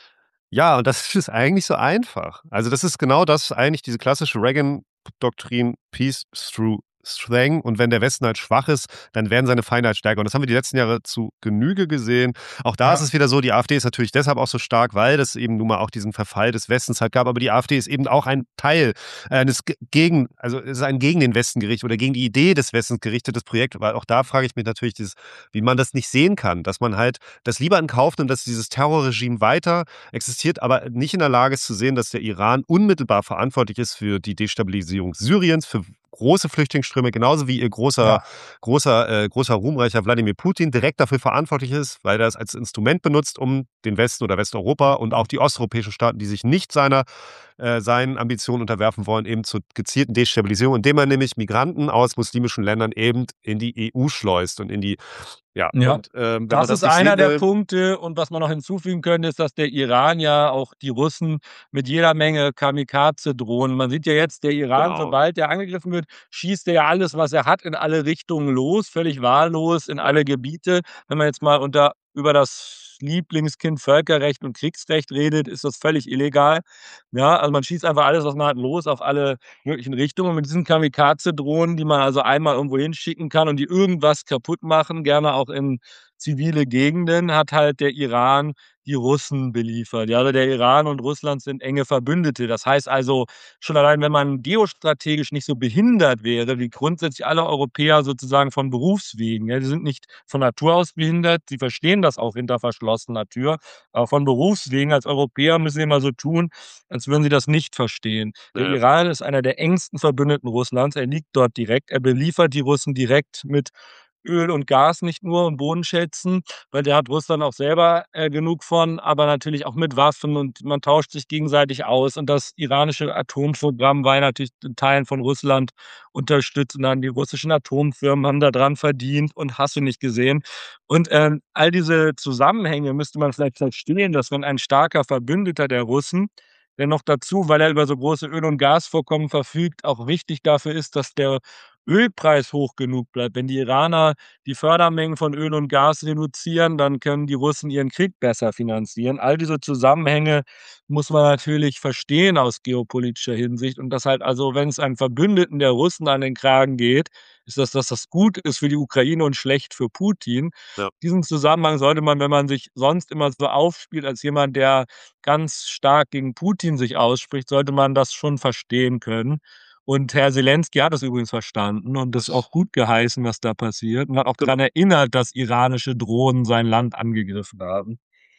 Ja, und das ist eigentlich so einfach. Also, das ist genau das eigentlich diese klassische Reagan-Doktrin, Peace through strength. Und wenn der Westen halt schwach ist, dann werden seine Feinde halt stärker. Und das haben wir die letzten Jahre zu Genüge gesehen. Auch da ist Ja. es wieder so, die AfD ist natürlich deshalb auch so stark, weil das eben nun mal auch diesen Verfall des Westens halt gab. Aber die AfD ist eben auch ein Teil eines g gegen also, es ist ein gegen den Westen gerichtet oder gegen die Idee des Westens gerichtetes Projekt. Weil auch da frage ich mich natürlich dieses wie man das nicht sehen kann, dass man halt das lieber in Kauf nimmt, dass dieses Terrorregime weiter existiert, aber nicht in der Lage ist zu sehen, dass der Iran unmittelbar verantwortlich ist für die Destabilisierung Syriens, für große Flüchtlingsströme, genauso wie ihr großer Ja. großer äh, großer ruhmreicher Wladimir Putin direkt dafür verantwortlich ist, weil er es als Instrument benutzt, um den Westen oder Westeuropa und auch die osteuropäischen Staaten, die sich nicht seiner äh, seinen Ambitionen unterwerfen wollen, eben zur gezielten Destabilisierung, indem er nämlich Migranten aus muslimischen Ländern eben in die E U schleust und in die ja, Ja, und, ähm, wenn man das das ist nicht einer sehen der will Punkte. Und was man noch hinzufügen könnte, ist, dass der Iran ja auch die Russen mit jeder Menge Kamikaze-Drohnen man sieht ja jetzt, der Iran, Genau. sobald der angegriffen wird, schießt er ja alles, was er hat, in alle Richtungen los, völlig wahllos in Ja. alle Gebiete. Wenn man jetzt mal unter über das Lieblingskind Völkerrecht und Kriegsrecht redet, ist das völlig illegal. Ja, also, man schießt einfach alles, was man hat, los auf alle möglichen Richtungen. Mit diesen Kamikaze-Drohnen, die man also einmal irgendwo hinschicken kann und die irgendwas kaputt machen, gerne auch in zivile Gegenden, hat halt der Iran die Russen beliefert. Ja, also, der Iran und Russland sind enge Verbündete. Das heißt also, schon allein, wenn man geostrategisch nicht so behindert wäre, wie grundsätzlich alle Europäer sozusagen von Berufswegen, ja, die sind nicht von Natur aus behindert, sie verstehen das auch hinter verschlossener Tür, aber von Berufswegen als Europäer müssen sie immer so tun, als würden sie das nicht verstehen. Der Ja. Iran ist einer der engsten Verbündeten Russlands. Er liegt dort direkt. Er beliefert die Russen direkt mit Öl und Gas nicht nur und Bodenschätzen, weil der hat Russland auch selber, äh, genug von, aber natürlich auch mit Waffen und man tauscht sich gegenseitig aus. Und das iranische Atomprogramm war ja natürlich in Teilen von Russland unterstützt und dann die russischen Atomfirmen haben da dran verdient und hast du nicht gesehen. Und, ähm, all diese Zusammenhänge müsste man vielleicht verstehen, dass wenn ein starker Verbündeter der Russen, der noch dazu, weil er über so große Öl und Gasvorkommen verfügt, auch wichtig dafür ist, dass der Ölpreis hoch genug bleibt. Wenn die Iraner die Fördermengen von Öl und Gas reduzieren, dann können die Russen ihren Krieg besser finanzieren. All diese Zusammenhänge muss man natürlich verstehen aus geopolitischer Hinsicht und das halt also, wenn es einem Verbündeten der Russen an den Kragen geht, ist das, dass das gut ist für die Ukraine und schlecht für Putin. Ja. Diesen Zusammenhang sollte man, wenn man sich sonst immer so aufspielt als jemand, der ganz stark gegen Putin sich ausspricht, sollte man das schon verstehen können. Und Herr Selenskyj hat das übrigens verstanden und das Das auch gutgeheißen, was da passiert und hat auch Genau. dran erinnert, dass iranische Drohnen sein Land angegriffen haben.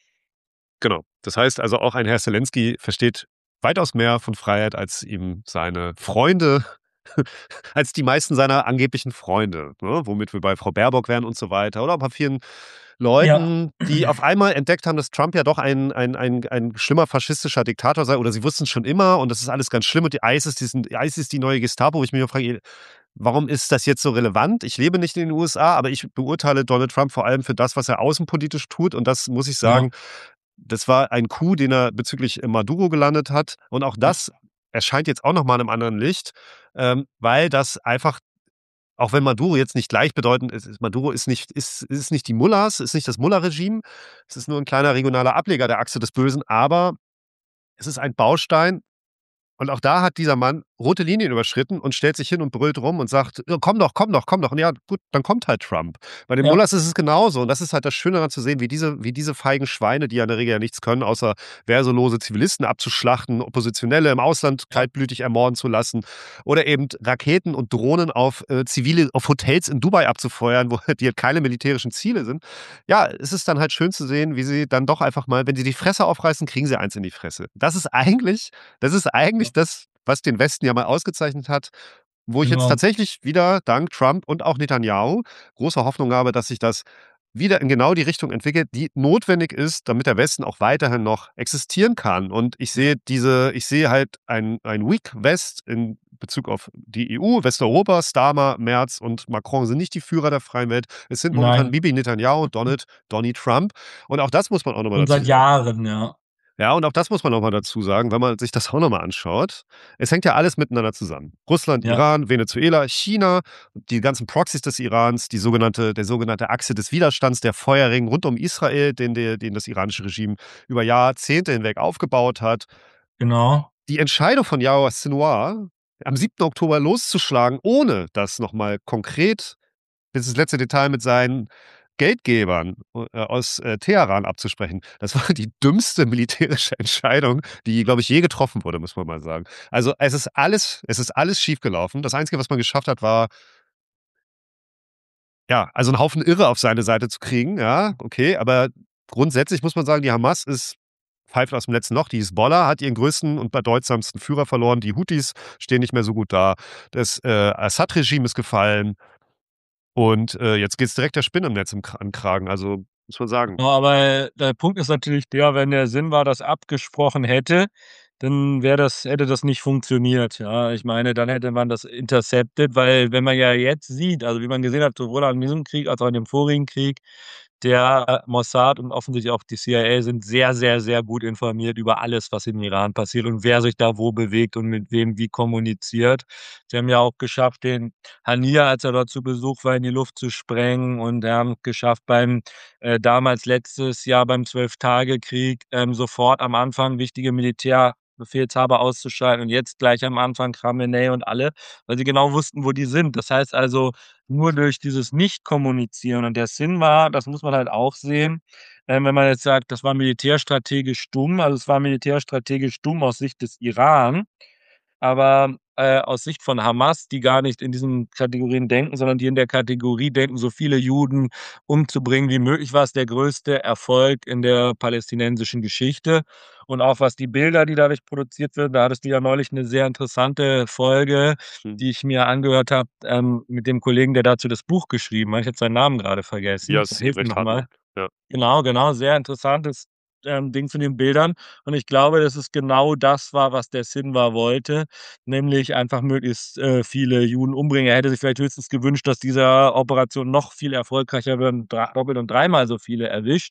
Genau. Das heißt also, auch ein Herr Selenskyj versteht weitaus mehr von Freiheit als ihm seine Freunde als die meisten seiner angeblichen Freunde, ne? Womit wir bei Frau Baerbock wären und so weiter oder bei vielen Ja. Leuten, die auf einmal entdeckt haben, dass Trump ja doch ein ein ein ein schlimmer faschistischer Diktator sei oder sie wussten's schon immer und das ist alles ganz schlimm und die ISIS, die sind ISIS die neue Gestapo, wo ich mich immer frage: „Warum ist das jetzt so relevant?“ Ich lebe nicht in den U S A, aber ich beurteile Donald Trump vor allem für das, was er außenpolitisch tut und das muss ich Ja. sagen, das war ein Coup, den er bezüglich Maduro gelandet hat und auch Ja. das erscheint jetzt auch noch mal in 'nem anderen Licht, ähm, weil das einfach auch wenn Maduro jetzt nicht gleichbedeutend ist ist Maduro ist nicht ist ist nicht die Mullahs, ist nicht das Mullah-Regime. Es ist nur 'n kleiner regionaler Ableger der Achse des Bösen, aber es ist ein Baustein und auch da hat dieser Mann rote Linien überschritten und stellt sich hin und brüllt rum und sagt: „Ja, komm doch, komm doch, komm doch.“ Und ja, gut, dann kommt halt Trump. Bei den Ja. Mullahs ist es genauso und das ist halt das Schöne daran zu sehen, wie diese wie diese feigen Schweine, die ja in der Regel ja nichts können, außer wehrsolose Zivilisten abzuschlachten, Oppositionelle im Ausland Ja. kaltblütig ermorden zu lassen oder eben Raketen und Drohnen auf, äh, Zivile auf Hotels in Dubai abzufeuern, wo die halt keine militärischen Ziele sind. Ja, es ist dann halt schön zu sehen, wie sie dann doch einfach mal wenn sie die Fresse aufreißen, kriegen sie eins in die Fresse. Das ist eigentlich das ist eigentlich Ja. das was den Westen ja mal ausgezeichnet hat, wo ich jetzt Genau. tatsächlich wieder dank Trump und auch Netanyahu große Hoffnung habe, dass sich das wieder in genau die Richtung entwickelt, die notwendig ist, damit der Westen auch weiterhin noch existieren kann. Und ich Ja. sehe diese ich sehe halt ein ein Weak West in Bezug auf die E U, Westeuropa. Starmer, Merz und Macron sind nicht die Führer der freien Welt. Es sind momentan Nein. Bibi Netanyahu und Donald Donny Trump. Und auch das muss man auch noch mal Und dazu seit sagen. Jahren, ja. Ja, und auch das muss man noch mal dazu sagen, wenn man sich das auch noch mal anschaut. Es hängt ja alles miteinander zusammen. Russland, Ja. Iran, Venezuela, China, die ganzen Proxys des Irans, die sogenannte der sogenannte Achse des Widerstands, der Feuerring rund um Israel, den der den das iranische Regime über Jahrzehnte hinweg aufgebaut hat. Genau. Die Entscheidung von Yahya Sinwar, am siebten Oktober loszuschlagen, ohne das noch mal konkret bis ins letzte Detail mit seinen Geldgebern, äh, aus, äh, Teheran abzusprechen, das war die dümmste militärische Entscheidung, die, glaube ich, je getroffen wurde, muss man mal sagen. Also, es ist alles es ist alles schiefgelaufen. Das Einzige, was man geschafft hat, war ja, also 'n Haufen Irre auf seine Seite zu kriegen, ja, okay, aber grundsätzlich muss man sagen, die Hamas ist pfeift aus'm letzten Loch. Die Hisbollah hat ihren größten und bedeutsamsten Führer verloren. Die Houthis stehen nicht mehr so gut da. Das, äh, Assad-Regime ist gefallen. Und, äh, jetzt geht's direkt der Spinne im Netz im Kra am Kragen, also, muss man sagen. Ja, aber der Punkt ist natürlich der, wenn der Sinwar das abgesprochen hätte, dann wäre das hätte das nicht funktioniert, ja. Ich meine, dann hätte man das intercepted, weil wenn man ja jetzt sieht, also, wie man gesehen hat, sowohl an diesem Krieg als auch an dem vorigen Krieg, der, äh, Mossad und offensichtlich auch die C I A sind sehr, sehr, sehr gut informiert über alles, was im Iran passiert und wer sich da wo bewegt und mit wem wie kommuniziert. Sie haben ja auch geschafft, den Haniyeh, als er dort zu Besuch war, in die Luft zu sprengen und haben geschafft, beim äh, damals letztes Jahr beim Zwölf-Tage-Krieg, ähm, sofort am Anfang wichtige Militärbefehlshaber auszuschalten und jetzt gleich am Anfang Khamenei und alle, weil sie genau wussten, wo die sind. Das heißt also, nur durch dieses Nicht-Kommunizieren und der Sinwar, das muss man halt auch sehen, ähm, wenn man jetzt sagt, das war militärstrategisch dumm, also, es war militärstrategisch dumm aus Sicht des Iran, aber, äh, aus Sicht von Hamas, die gar nicht in diesen Kategorien denken, sondern die in der Kategorie denken, so viele Juden umzubringen wie möglich, war's der größte Erfolg in der palästinensischen Geschichte. Und auch was die Bilder, die dadurch produziert werden, da hattest du ja neulich 'ne sehr interessante Folge, Mhm. die ich mir angehört habe, ähm, mit dem Kollegen, der dazu das Buch geschrieben hat. Ich habe seinen Namen grade vergessen. Jassin Hilf mir noch mal. Recht-Hartmann, ja. Genau, genau, sehr interessantes, ähm, Ding zu den Bildern. Und ich glaube, dass es genau das war, was der Sinwar wollte, nämlich einfach möglichst, äh, viele Juden umbringen. Er hätte sich vielleicht höchstens gewünscht, dass diese Operation noch viel erfolgreicher wird und dra doppelt und dreimal so viele erwischt.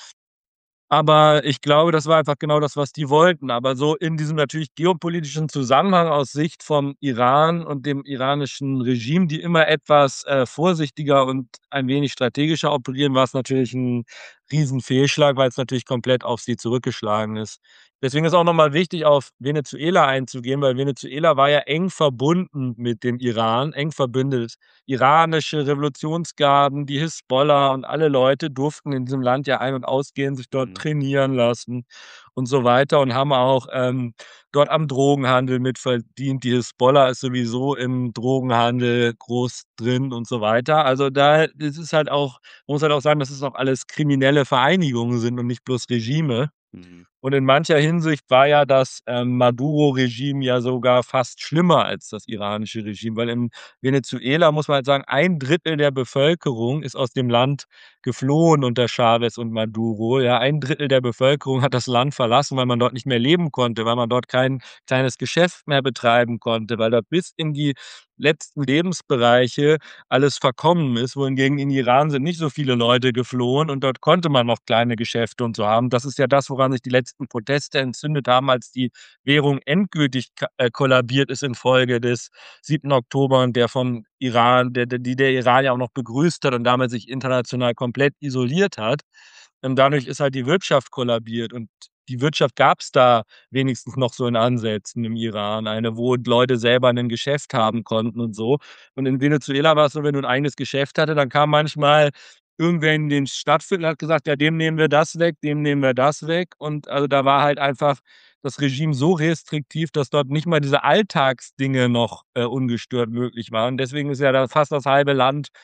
Aber ich glaube, das war einfach genau das, was die wollten. Aber so in diesem natürlich geopolitischen Zusammenhang aus Sicht vom Iran und dem iranischen Regime, die immer etwas, äh, vorsichtiger und ein wenig strategischer operieren, war's natürlich 'n Riesenfehlschlag, weil's natürlich komplett auf sie zurückgeschlagen ist. Deswegen ist auch noch mal wichtig, auf Venezuela einzugehen, weil Venezuela war ja eng verbunden mit dem Iran, eng verbündet. Iranische Revolutionsgarden, die Hisbollah und alle Leute durften in diesem Land ja ein und ausgehen, sich dort Mhm. trainieren lassen und so weiter und haben auch, ähm, dort am Drogenhandel mitverdient. Die Hisbollah ist sowieso im Drogenhandel groß drin und so weiter. Also, da das ist halt auch man muss halt auch sagen, dass es auch alles kriminelle Vereinigungen sind und nicht bloß Regime. Mhm. Und in mancher Hinsicht war ja das, ähm, Maduro-Regime ja sogar fast schlimmer als das iranische Regime, weil in Venezuela muss man halt sagen, ein Drittel der Bevölkerung ist aus dem Land geflohen unter Chavez und Maduro, ja. ein Drittel der Bevölkerung hat das Land verlassen, weil man dort nicht mehr leben konnte, weil man dort kein kleines Geschäft mehr betreiben konnte, weil dort bis in die letzten Lebensbereiche alles verkommen ist, wohingegen in Iran sind nicht so viele Leute geflohen und dort konnte man noch kleine Geschäfte und so haben. Das ist ja das, woran sich die letzten Proteste entzündet haben, als die Währung endgültig ka äh, kollabiert ist infolge des siebten Oktober und der vom Iran der der die der Iran ja auch noch begrüßt hat und damit sich international komplett isoliert hat. Und dadurch ist halt die Wirtschaft kollabiert und die Wirtschaft gab's da wenigstens noch so in Ansätzen im Iran, eine, wo Leute selber 'nen Geschäft haben konnten und so. Und in Venezuela war's so, wenn du 'n eigenes Geschäft hatte, dann kam manchmal irgendwer in den Stadtviertel und hat gesagt: „Ja, dem nehmen wir das weg, dem nehmen wir das weg.“ Und, also, da war halt einfach das Regime so restriktiv, dass dort nicht mal diese Alltagsdinge noch, äh, ungestört möglich waren. Deswegen ist ja da fast das halbe Land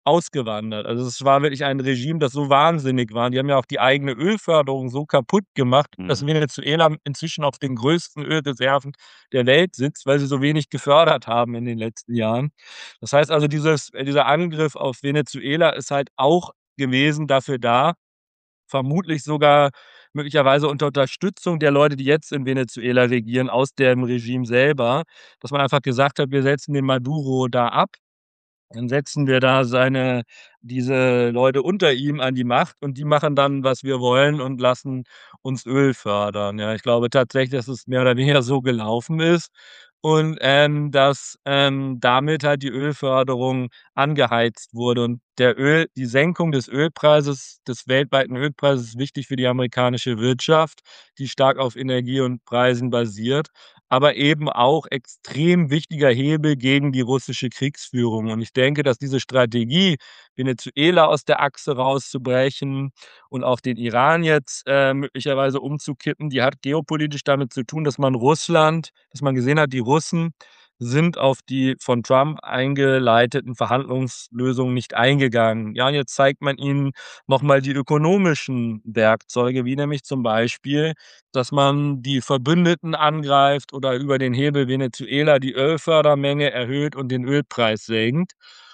ausgewandert. Also, es war wirklich ein Regime, das so wahnsinnig war. Die haben ja auch die eigene Ölförderung so kaputt gemacht, dass Mhm. Venezuela inzwischen auf den größten Ölreserven der Welt sitzt, weil sie so wenig gefördert haben in den letzten Jahren. Das heißt also, dieses äh, dieser Angriff auf Venezuela ist halt auch gewesen dafür da, vermutlich sogar möglicherweise unter Unterstützung der Leute, die jetzt in Venezuela regieren, aus dem Regime selber, dass man einfach gesagt hat: „Wir setzen den Maduro da ab, dann setzen wir da seine diese Leute unter ihm an die Macht und die machen dann, was wir wollen und lassen uns Öl fördern." Ja, ich glaube tatsächlich, dass es mehr oder weniger so gelaufen ist und, ähm, dass, ähm, damit halt die Ölförderung angeheizt wurde und der Öl die Senkung des Ölpreises des weltweiten Ölpreises ist wichtig für die amerikanische Wirtschaft, die stark auf Energie und Preisen basiert, aber eben auch extrem wichtiger Hebel gegen die russische Kriegsführung. Und ich denke, dass diese Strategie, Venezuela aus der Achse rauszubrechen und auch den Iran jetzt, äh, möglicherweise umzukippen, die hat geopolitisch damit zu tun, dass man Russland dass man gesehen hat, die Russen sind auf die von Trump eingeleiteten Verhandlungslösungen nicht eingegangen. Ja, und jetzt zeigt man ihnen noch mal die ökonomischen Werkzeuge, wie nämlich zum Beispiel, dass man die Verbündeten angreift oder über den Hebel Venezuela die Ölfördermenge erhöht und den Ölpreis senkt.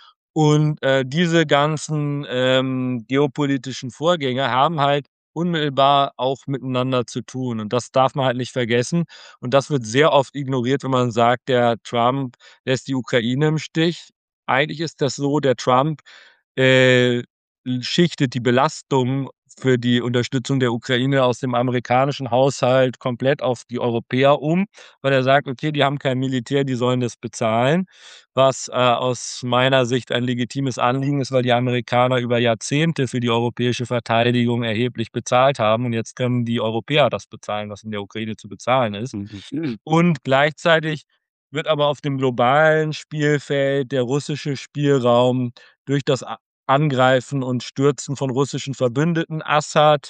Und, äh, diese ganzen, ähm, geopolitischen Vorgänge haben halt unmittelbar auch miteinander zu tun. Und das darf man halt nicht vergessen. Und das wird sehr oft ignoriert, wenn man sagt, der Trump lässt die Ukraine im Stich. Eigentlich ist das so, der Trump, äh, schichtet die Belastung für die Unterstützung der Ukraine aus dem amerikanischen Haushalt komplett auf die Europäer um, weil er sagt: „Okay, die haben kein Militär, die sollen das bezahlen." Was, äh, aus meiner Sicht ein legitimes Anliegen ist, weil die Amerikaner über Jahrzehnte für die europäische Verteidigung erheblich bezahlt haben und jetzt können die Europäer das bezahlen, was in der Ukraine zu bezahlen ist. Mhm. Und gleichzeitig wird aber auf dem globalen Spielfeld der russische Spielraum durch das A Angreifen und Stürzen von russischen Verbündeten, Assad,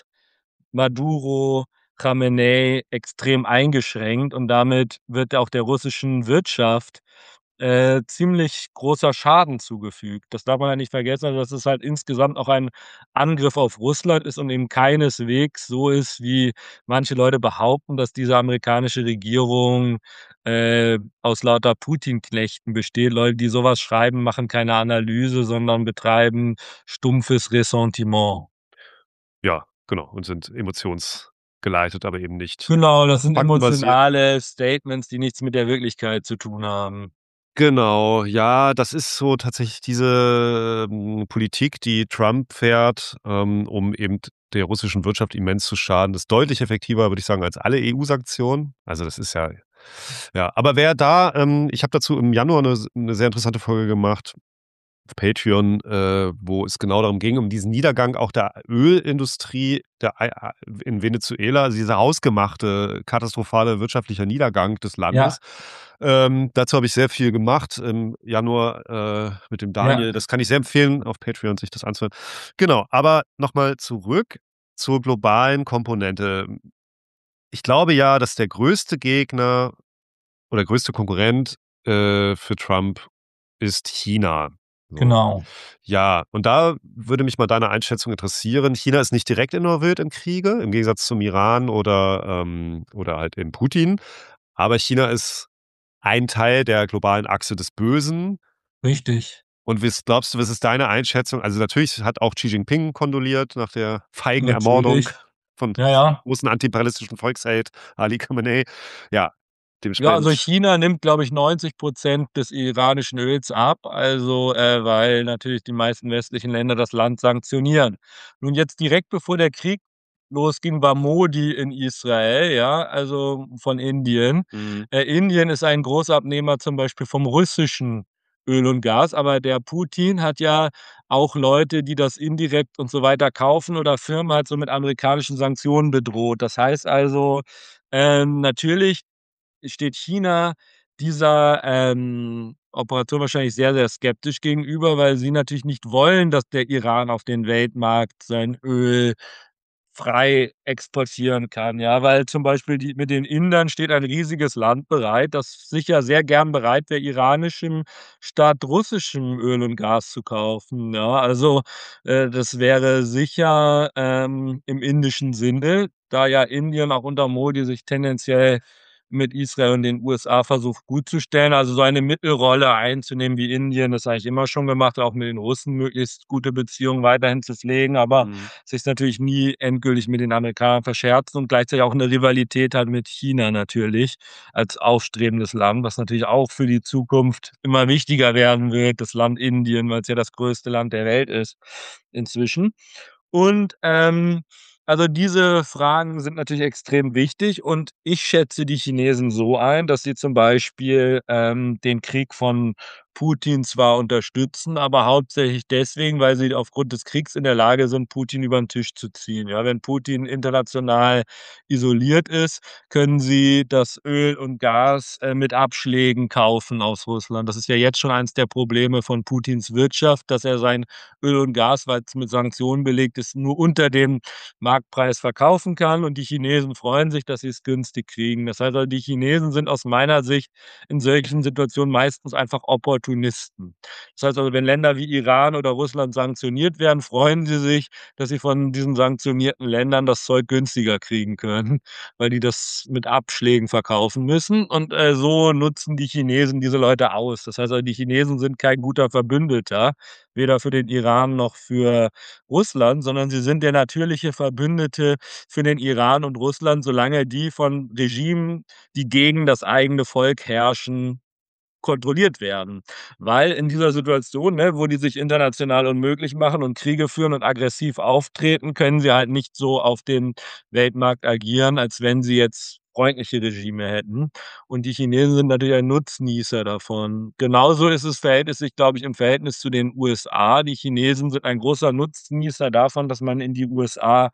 Maduro, Chamenei, extrem eingeschränkt und damit wird auch der russischen Wirtschaft, äh, ziemlich großer Schaden zugefügt. Das darf man ja nicht vergessen, also dass es halt insgesamt auch ein Angriff auf Russland ist und eben keineswegs so ist, wie manche Leute behaupten, dass diese amerikanische Regierung, äh, aus lauter Putin-Knechten besteht. Leute, die so was schreiben, machen keine Analyse, sondern betreiben stumpfes Ressentiment. Ja, genau und sind emotionsgeleitet, aber eben nicht Genau, das sind faktenbasiert. emotionale Statements, die nichts mit der Wirklichkeit zu tun haben. Genau, ja, das ist so tatsächlich diese, hm, Politik, die Trump fährt, ähm, um eben der russischen Wirtschaft immens zu schaden. Das ist deutlich effektiver, würde ich sagen, als alle E U-Sanktionen. Also, das ist ja ja, aber wer da ähm, ich habe dazu im Januar 'ne s 'ne sehr interessante Folge gemacht auf Patreon, äh, wo es genau darum ging, um diesen Niedergang auch der Ölindustrie der ei a in Venezuela, also dieser hausgemachte, katastrophale wirtschaftlicher Niedergang des Ja, Landes. Ähm, dazu habe ich sehr viel gemacht im Januar, äh, mit dem ja, Daniel. Das kann ich sehr empfehlen, auf Patreon sich das anzuhören. Genau, aber noch mal zurück zur globalen Komponente. Ich glaube ja, dass der größte Gegner oder größte Konkurrent, äh, für Trump ist China, so. genau. Ja, und da würde mich mal deine Einschätzung interessieren. China ist nicht direkt involviert in Kriege, im Gegensatz zum Iran oder, ähm oder halt eben Putin. Aber China ist ein Teil der globalen Achse des Bösen. Richtig. Und was glaubst du, was ist deine Einschätzung? Also, natürlich hat auch Xi Jinping kondoliert nach der feigen Ermordung Natürlich. von Ja, ja. großen antiimperialistischen Volksheld Ali Khamenei. Ja, Ja, also dementsprechend China nimmt, glaube ich, neunzig des iranischen Öls ab, also, äh, weil natürlich die meisten westlichen Länder das Land sanktionieren. Nun jetzt direkt bevor der Krieg losging, war Modi in Israel, ja, also von Indien. mhm, Äh, Indien ist ein Großabnehmer zum Beispiel vom russischen Öl und Gas, aber der Putin hat ja auch Leute, die das indirekt und so weiter kaufen oder Firmen halt so mit amerikanischen Sanktionen bedroht. Das heißt also, ähm, natürlich steht China dieser, ähm, Operation wahrscheinlich sehr, sehr skeptisch gegenüber, weil sie natürlich nicht wollen, dass der Iran auf den Weltmarkt sein Öl frei exportieren kann, ja, weil zum Beispiel die mit den Indern steht ein riesiges Land bereit, das sicher sehr gern bereit wäre, iranischem statt russischem Öl und Gas zu kaufen, ja. Also, äh, das wäre sicher, ähm, im indischen Sinne, da ja Indien auch unter Modi sich tendenziell mit Israel und den U S A versucht gutzustellen. Also, so eine Mittelrolle einzunehmen wie Indien, das eigentlich immer schon gemacht, auch mit den Russen möglichst gute Beziehungen weiterhin zu pflegen, aber Mhm. sich natürlich nie endgültig mit den Amerikanern verscherzen und gleichzeitig auch 'ne Rivalität hat mit China natürlich als aufstrebendes Land, was natürlich auch für die Zukunft immer wichtiger werden wird, das Land Indien, weil's ja das größte Land der Welt ist inzwischen. Und, ähm, also, diese Fragen sind natürlich extrem wichtig und ich schätze die Chinesen so ein, dass sie zum Beispiel, ähm, den Krieg von Putin zwar unterstützen, aber hauptsächlich deswegen, weil sie aufgrund des Kriegs in der Lage sind, Putin über 'n Tisch zu ziehen, ja? Wenn Putin international isoliert ist, können sie das Öl und Gas, äh, mit Abschlägen kaufen aus Russland. Das ist ja jetzt schon eins der Probleme von Putins Wirtschaft, dass er sein Öl und Gas, weil's mit Sanktionen belegt ist, nur unter dem Marktpreis verkaufen kann und die Chinesen freuen sich, dass sie's günstig kriegen. Das heißt also, die Chinesen sind aus meiner Sicht in solchen Situationen meistens einfach Opportunisten. Das heißt also, wenn Länder wie Iran oder Russland sanktioniert werden, freuen sie sich, dass sie von diesen sanktionierten Ländern das Zeug günstiger kriegen können, weil die das mit Abschlägen verkaufen müssen und, äh, so nutzen die Chinesen diese Leute aus. Das heißt also, die Chinesen sind kein guter Verbündeter, weder für den Iran noch für Russland, sondern sie sind der natürliche Verbündete für den Iran und Russland, solange die von Regimen, die gegen das eigene Volk herrschen, kontrolliert werden. Weil in dieser Situation, ne, wo die sich international unmöglich machen und Kriege führen und aggressiv auftreten, können sie halt nicht so auf dem Weltmarkt agieren, als wenn sie jetzt freundliche Regime hätten. Und die Chinesen sind natürlich ein Nutznießer davon. Genauso ist es verhältnismäßig, glaube ich, im Verhältnis zu den U S A. Die Chinesen sind ein großer Nutznießer davon, dass man in die U S A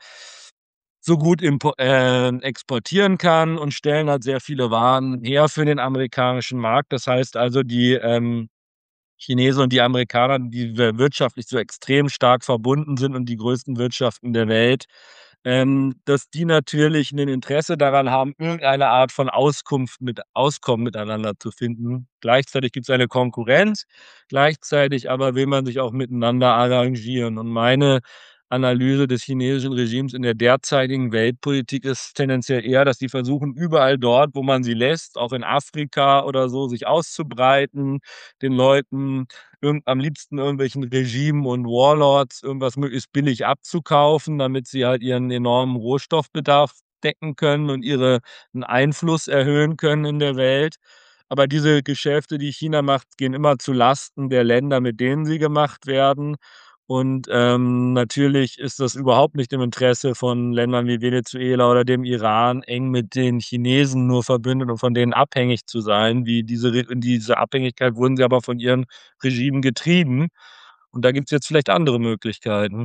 so gut impo äh, exportieren kann und stellen halt sehr viele Waren her für den amerikanischen Markt. Das heißt also, die, ähm, Chinesen und die Amerikaner, die wir wirtschaftlich so extrem stark verbunden sind und die größten Wirtschaften der Welt, ähm, dass die natürlich 'nen Interesse daran haben, irgendeine Art von Auskunft mit Auskommen miteinander zu finden. Gleichzeitig gibt's eine Konkurrenz, gleichzeitig aber will man sich auch miteinander arrangieren. Und meine Analyse des chinesischen Regimes in der derzeitigen Weltpolitik ist tendenziell eher, dass die versuchen, überall dort, wo man sie lässt, auch in Afrika oder so, sich auszubreiten, den Leuten irgend am liebsten irgendwelchen Regimen und Warlords irgendwas möglichst billig abzukaufen, damit sie halt ihren enormen Rohstoffbedarf decken können und ihre 'n Einfluss erhöhen können in der Welt. Aber diese Geschäfte, die China macht, gehen immer zu Lasten der Länder, mit denen sie gemacht werden. Und, ähm, natürlich ist das überhaupt nicht im Interesse von Ländern wie Venezuela oder dem Iran, eng mit den Chinesen nur verbündet und von denen abhängig zu sein, wie diese Re in diese Abhängigkeit wurden sie aber von ihren Regimen getrieben. Und da gibt's jetzt vielleicht andere Möglichkeiten.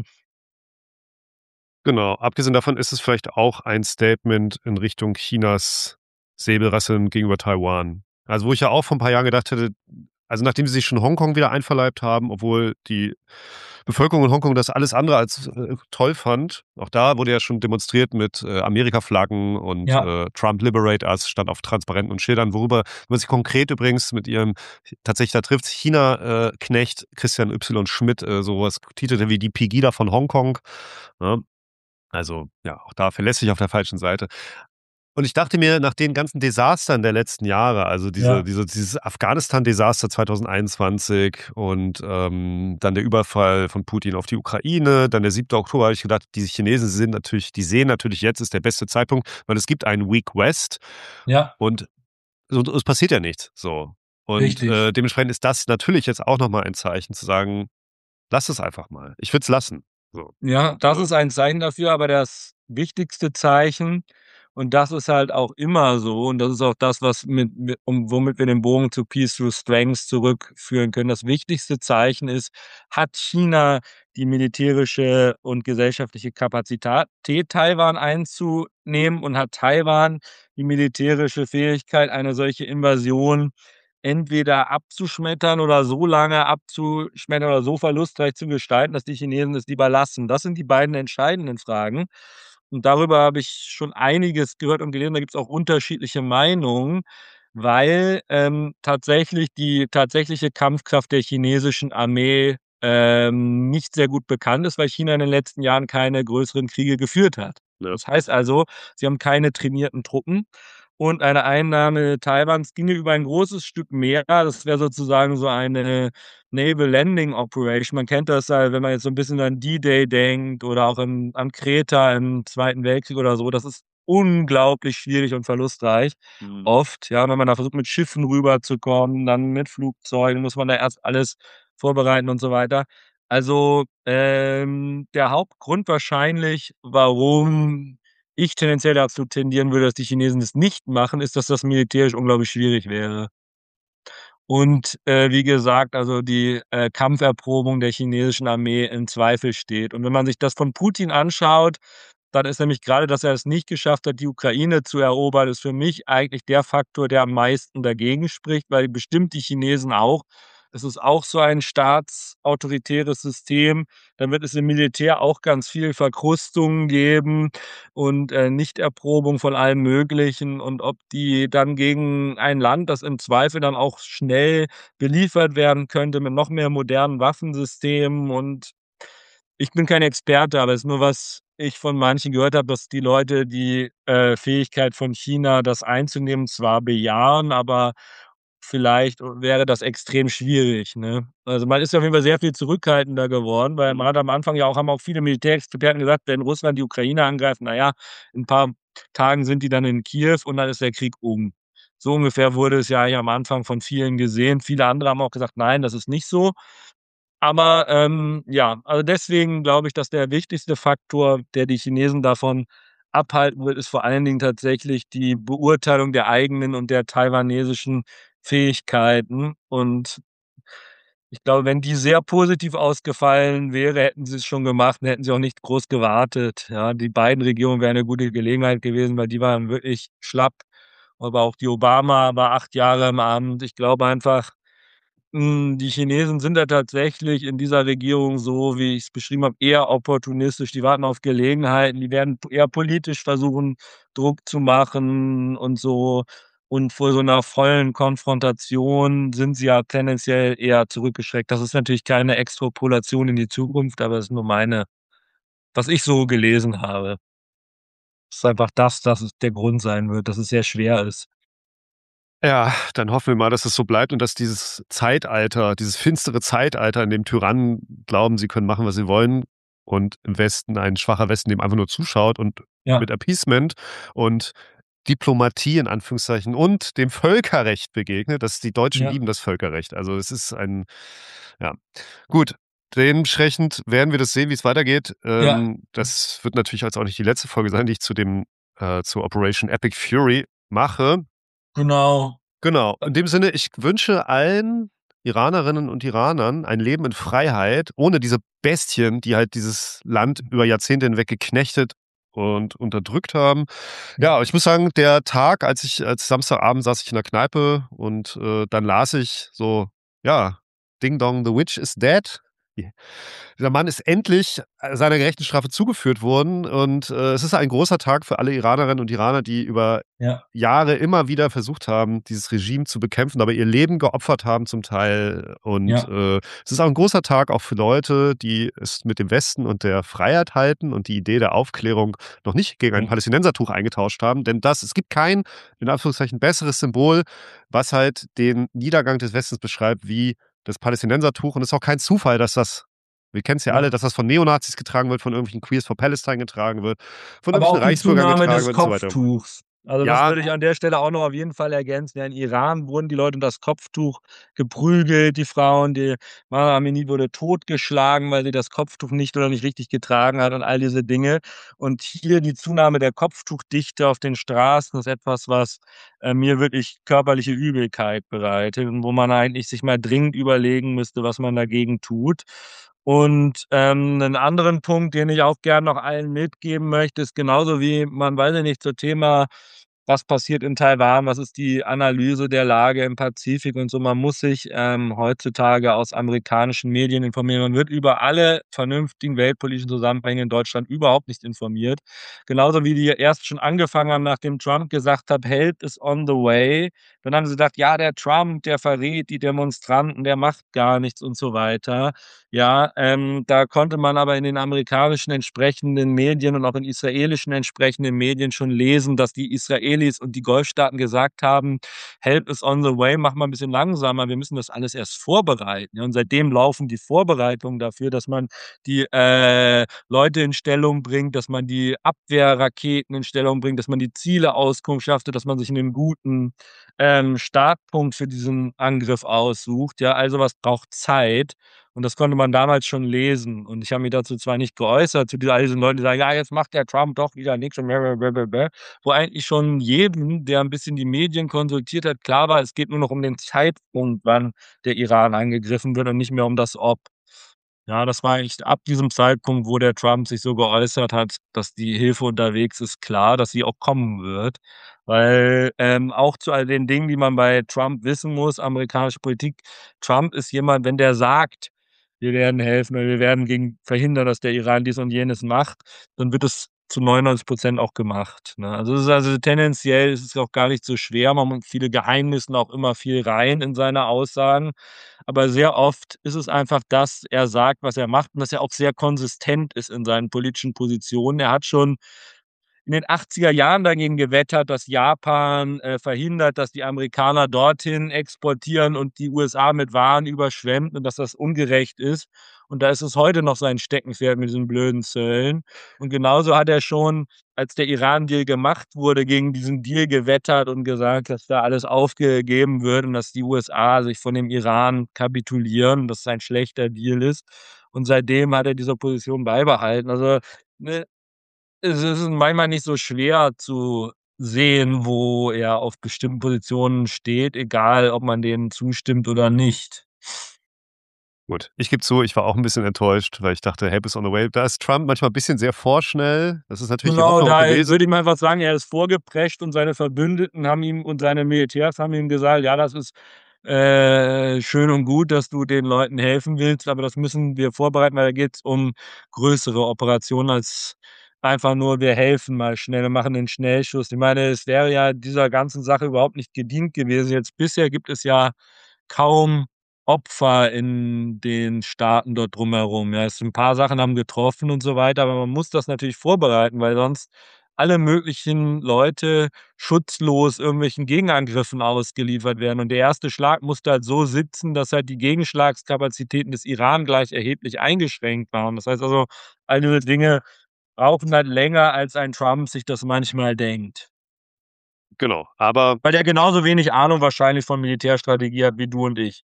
Genau. Abgesehen davon ist es vielleicht auch ein Statement in Richtung Chinas Säbelrasseln gegenüber Taiwan. Also, wo ich ja auch vor 'n paar Jahren gedacht hätte also, nachdem sie sich schon Hongkong wieder einverleibt haben, obwohl die Bevölkerung in Hongkong das alles andere als, äh, toll fand. Auch da wurde ja schon demonstriert mit, äh, Amerika-Flaggen und, Ja. äh, „Trump liberate us“ stand auf Transparenten und Schildern, worüber man sich konkret übrigens mit ihrem tatsächlich, da trifft's China, äh, Knecht Christian Y. Schmidt, äh, so was titelte wie die Pegida von Hongkong, ne? Also, ja, auch da verlässlich auf der falschen Seite. Und ich dachte mir, nach den ganzen Desastern der letzten Jahre, also diese Ja. diese dieses Afghanistan-Desaster zweitausendeinundzwanzig und, ähm, dann der Überfall von Putin auf die Ukraine, dann der siebte Oktober, habe ich gedacht, diese Chinesen sind natürlich die sehen natürlich, jetzt ist der beste Zeitpunkt, weil es gibt einen Weak West Ja. und und es passiert ja nichts, so. Und, Richtig. äh, dementsprechend ist das natürlich jetzt auch noch mal ein Zeichen zu sagen: „Lass es einfach mal.“ Ich würde es lassen, so. Ja, das ist ein Zeichen dafür, aber das wichtigste Zeichen und das ist halt auch immer so und das ist auch das, was mit mit um womit wir den Bogen zu Peace through Strength zurückführen können. Das wichtigste Zeichen ist: Hat China die militärische und gesellschaftliche Kapazität, Taiwan einzunehmen und hat Taiwan die militärische Fähigkeit, eine solche Invasion entweder abzuschmettern oder so lange abzuschmettern oder so verlustreich zu gestalten, dass die Chinesen es lieber lassen? Das sind die beiden entscheidenden Fragen. und darüber habe ich schon einiges gehört und gelesen, da gibt's auch unterschiedliche Meinungen, weil, ähm, tatsächlich die tatsächliche Kampfkraft der chinesischen Armee, ähm, nicht sehr gut bekannt ist, weil China in den letzten Jahren keine größeren Kriege geführt hat. Ja. Das heißt also, sie haben keine trainierten Truppen und eine Einnahme Taiwans ginge über ein großes Stück Meer. Das wäre sozusagen so eine Naval Landing Operation. Man kennt das ja, wenn man jetzt so 'n bisschen an D-Day denkt oder auch in an Kreta im Zweiten Weltkrieg oder so. Das ist unglaublich schwierig und verlustreich Mhm. oft, ja, wenn man da versucht, mit Schiffen rüberzukommen, dann mit Flugzeugen muss man da erst alles vorbereiten und so weiter. Also, ähm, der Hauptgrund wahrscheinlich, warum ich tendenziell dazu tendieren würde, dass die Chinesen das nicht machen, ist, dass das militärisch unglaublich schwierig wäre. Und, äh, wie gesagt, also die, äh, Kampferprobung der chinesischen Armee im Zweifel steht. Und wenn man sich das von Putin anschaut, dann ist nämlich grade, dass er es nicht geschafft hat, die Ukraine zu erobern, ist für mich eigentlich der Faktor, der am meisten dagegen spricht, weil bestimmt die Chinesen auch. Es ist auch so ein staatsautoritäres System. Dann wird es im Militär auch ganz viel Verkrustungen geben und, äh, Nichterprobung von allem Möglichen. Und ob die dann gegen ein Land, das im Zweifel dann auch schnell beliefert werden könnte mit noch mehr modernen Waffensystemen und ich bin kein Experte, aber es ist nur, was ich von manchen gehört habe, dass die Leute die, äh, Fähigkeit von China, das einzunehmen, zwar bejahen, aber vielleicht wäre das extrem schwierig, ne? Also, man ist ja auf jeden Fall sehr viel zurückhaltender geworden, weil man Mhm. hat am Anfang ja auch haben auch viele Militärexperten gesagt, wenn Russland die Ukraine angreift, na ja, in 'n paar Tagen sind die dann in Kiew und dann ist der Krieg um. So ungefähr wurde es ja eigentlich am Anfang von vielen gesehen. Viele andere haben auch gesagt: „Nein, das ist nicht so.“ Aber, ähm, ja, also deswegen glaube ich, dass der wichtigste Faktor, der die Chinesen davon abhalten wird, ist vor allen Dingen tatsächlich die Beurteilung der eigenen und der taiwanesischen Fähigkeiten. Und ich glaube, wenn die sehr positiv ausgefallen wäre, hätten sie's schon gemacht und hätten sie auch nicht groß gewartet, ja? Die beiden Regierungen wären 'ne gute Gelegenheit gewesen, weil die waren wirklich schlapp. Aber auch die Obama war acht Jahre im Amt. Ich glaube einfach, hm, die Chinesen sind da tatsächlich in dieser Regierung so, wie ich's beschrieben habe, eher opportunistisch. Die warten auf Gelegenheiten, die werden eher politisch versuchen, Druck zu machen und so. Und vor so 'ner vollen Konfrontation sind sie ja tendenziell eher zurückgeschreckt. Das ist natürlich keine Extrapolation in die Zukunft, aber ist nur meine was ich so gelesen habe. Ist einfach das, dass es der Grund sein wird, dass es sehr schwer ist. Ja, dann hoffen wir mal, dass es so bleibt und dass dieses Zeitalter dieses finstere Zeitalter, in dem Tyrannen glauben, sie können machen, was sie wollen und im Westen ein schwacher Westen dem einfach nur zuschaut und Ja. mit Appeasement und Diplomatie in Anführungszeichen und dem Völkerrecht begegnet. Das die Deutschen Ja. lieben das Völkerrecht. Also, es ist ein ja. Gut, dementsprechend werden wir das sehen, wie's weitergeht. Ja. Ähm, das wird natürlich jetzt auch nicht die letzte Folge sein, die ich zu dem äh, zu Operation Epic Fury mache. Genau. Genau. Äh In dem Sinne, ich wünsche allen Iranerinnen und Iranern ein Leben in Freiheit, ohne diese Bestien, die halt dieses Land über Jahrzehnte hinweg geknechtet und unterdrückt haben. Ja, Ja. aber ich muss sagen, der Tag, als ich als Samstagabend saß ich in der Kneipe und, äh, dann las ich so, ja: „Ding Dong, the Witch is dead.“ J Dieser Mann ist endlich, äh, seiner gerechten Strafe zugeführt worden und, äh, es ist ein großer Tag für alle Iranerinnen und Iraner, die über Ja. Jahre immer wieder versucht haben, dieses Regime zu bekämpfen, aber ihr Leben geopfert haben zum Teil. Und, Ja. äh, es ist auch 'n großer Tag auch für Leute, die es mit dem Westen und der Freiheit halten und die Idee der Aufklärung noch nicht gegen ein Ja. Palästinensertuch eingetauscht haben. Denn das es gibt kein, in Anführungszeichen, besseres Symbol, was halt den Niedergang des Westens beschreibt wie das Palästinensertuch. Und es ist auch kein Zufall, dass das wir kennen's ja alle, Ja. dass das von Neonazis getragen wird, von irgendwelchen Queers for Palestine getragen wird, von Aber irgendwelchen auch die Reichsbürgern Zunahme getragen des wird und so weiter. Kopftuchs. Also, das Ja. würde ich an der Stelle auch noch auf jeden Fall ergänzen. Ja, in Iran wurden die Leute um das Kopftuch geprügelt, die Frauen. Die Mahsa Amini wurde totgeschlagen, weil sie das Kopftuch nicht oder nicht richtig getragen hat und all diese Dinge. Und hier die Zunahme der Kopftuchdichte auf den Straßen ist etwas, was, äh, mir wirklich körperliche Übelkeit bereitet und wo man eigentlich sich mal dringend überlegen müsste, was man dagegen tut. Und, ähm, 'nen anderen Punkt, den ich auch gern noch allen mitgeben möchte, ist genauso wie man weiß ich nicht, zu Thema was passiert in Taiwan, was ist die Analyse der Lage im Pazifik und so. Man muss sich ähm, heutzutage aus amerikanischen Medien informieren. Man wird über alle vernünftigen weltpolitischen Zusammenhänge in Deutschland überhaupt nicht informiert. Genauso wie die erst schon angefangen haben, nachdem Trump gesagt hat, Help is on the way. Dann haben sie gesagt, ja, der Trump, der verrät die Demonstranten, der macht gar nichts und so weiter. Ja, ähm, da konnte man aber in den amerikanischen entsprechenden Medien und auch in israelischen entsprechenden Medien schon lesen, dass die Israelis und die Golfstaaten gesagt haben, Help is on the way, mach mal ein bisschen langsamer, wir müssen das alles erst vorbereiten. Ja, und seitdem laufen die Vorbereitungen dafür, dass man die äh, Leute in Stellung bringt, dass man die Abwehrraketen in Stellung bringt, dass man die Ziele auskundschaftet, dass man sich einen guten ähm, Startpunkt für diesen Angriff aussucht. Ja, also was braucht Zeit. Und das konnte man damals schon lesen. Und ich habe mich dazu zwar nicht geäußert, zu all diesen Leuten, die sagen, ja, jetzt macht der Trump doch wieder nichts und blablabla, wo eigentlich schon jedem, der ein bisschen die Medien konsultiert hat, klar war, es geht nur noch um den Zeitpunkt, wann der Iran angegriffen wird und nicht mehr um das Ob. Ja, das war eigentlich ab diesem Zeitpunkt, wo der Trump sich so geäußert hat, dass die Hilfe unterwegs ist, klar, dass sie auch kommen wird. Weil ähm, auch zu all den Dingen, die man bei Trump wissen muss, amerikanische Politik, Trump ist jemand, wenn der sagt, wir werden helfen oder wir werden gegen verhindern, dass der Iran dies und jenes macht, dann wird es zu neunundneunzig Prozent auch gemacht. Ne? Also es ist also tendenziell ist es auch gar nicht so schwer. Man muss viele Geheimnissen auch immer viel rein in seine Aussagen. Aber sehr oft ist es einfach, dass er sagt, was er macht und dass er auch sehr konsistent ist in seinen politischen Positionen. Er hat schon in den achtziger Jahren dagegen gewettert, dass Japan äh, verhindert, dass die Amerikaner dorthin exportieren und die U S A mit Waren überschwemmt und dass das ungerecht ist. Und da ist es heute noch sein Steckenpferd mit diesen blöden Zöllen. Und genauso hat er schon, als der Iran-Deal gemacht wurde, gegen diesen Deal gewettert und gesagt, dass da alles aufgegeben wird und dass die U S A sich von dem Iran kapitulieren, dass es ein schlechter Deal ist. Und seitdem hat er diese Position beibehalten. Also ne, es ist manchmal nicht so schwer zu sehen, wo er auf bestimmten Positionen steht, egal ob man denen zustimmt oder nicht. Gut, ich gebe zu, ich war auch ein bisschen enttäuscht, weil ich dachte, Help is on the way. Da ist Trump manchmal ein bisschen sehr vorschnell. Das ist natürlich die Genau, Hoffnung auch da gewesen. würde ich mal einfach sagen, er ist vorgeprescht und seine Verbündeten haben ihm und seine Militärs haben ihm gesagt: „Ja, das ist, äh, schön und gut, dass du den Leuten helfen willst, aber das müssen wir vorbereiten, weil da geht's um größere Operationen als einfach nur, wir helfen mal schnell und machen 'nen Schnellschuss.“ Ich meine, es wäre ja dieser ganzen Sache überhaupt nicht gedient gewesen. Jetzt bisher gibt es ja kaum Opfer in den Staaten dort drumherum. Ja, es 'n paar Sachen haben getroffen und so weiter, aber man muss das natürlich vorbereiten, weil sonst alle möglichen Leute schutzlos irgendwelchen Gegenangriffen ausgeliefert werden. Und der erste Schlag musste halt so sitzen, dass halt die Gegenschlagskapazitäten des Iran gleich erheblich eingeschränkt waren. Das heißt also, all diese Dinge brauchen halt länger, als ein Trump sich das manchmal denkt. Genau, aber Weil der genauso wenig Ahnung wahrscheinlich von Militärstrategie hat wie du und ich.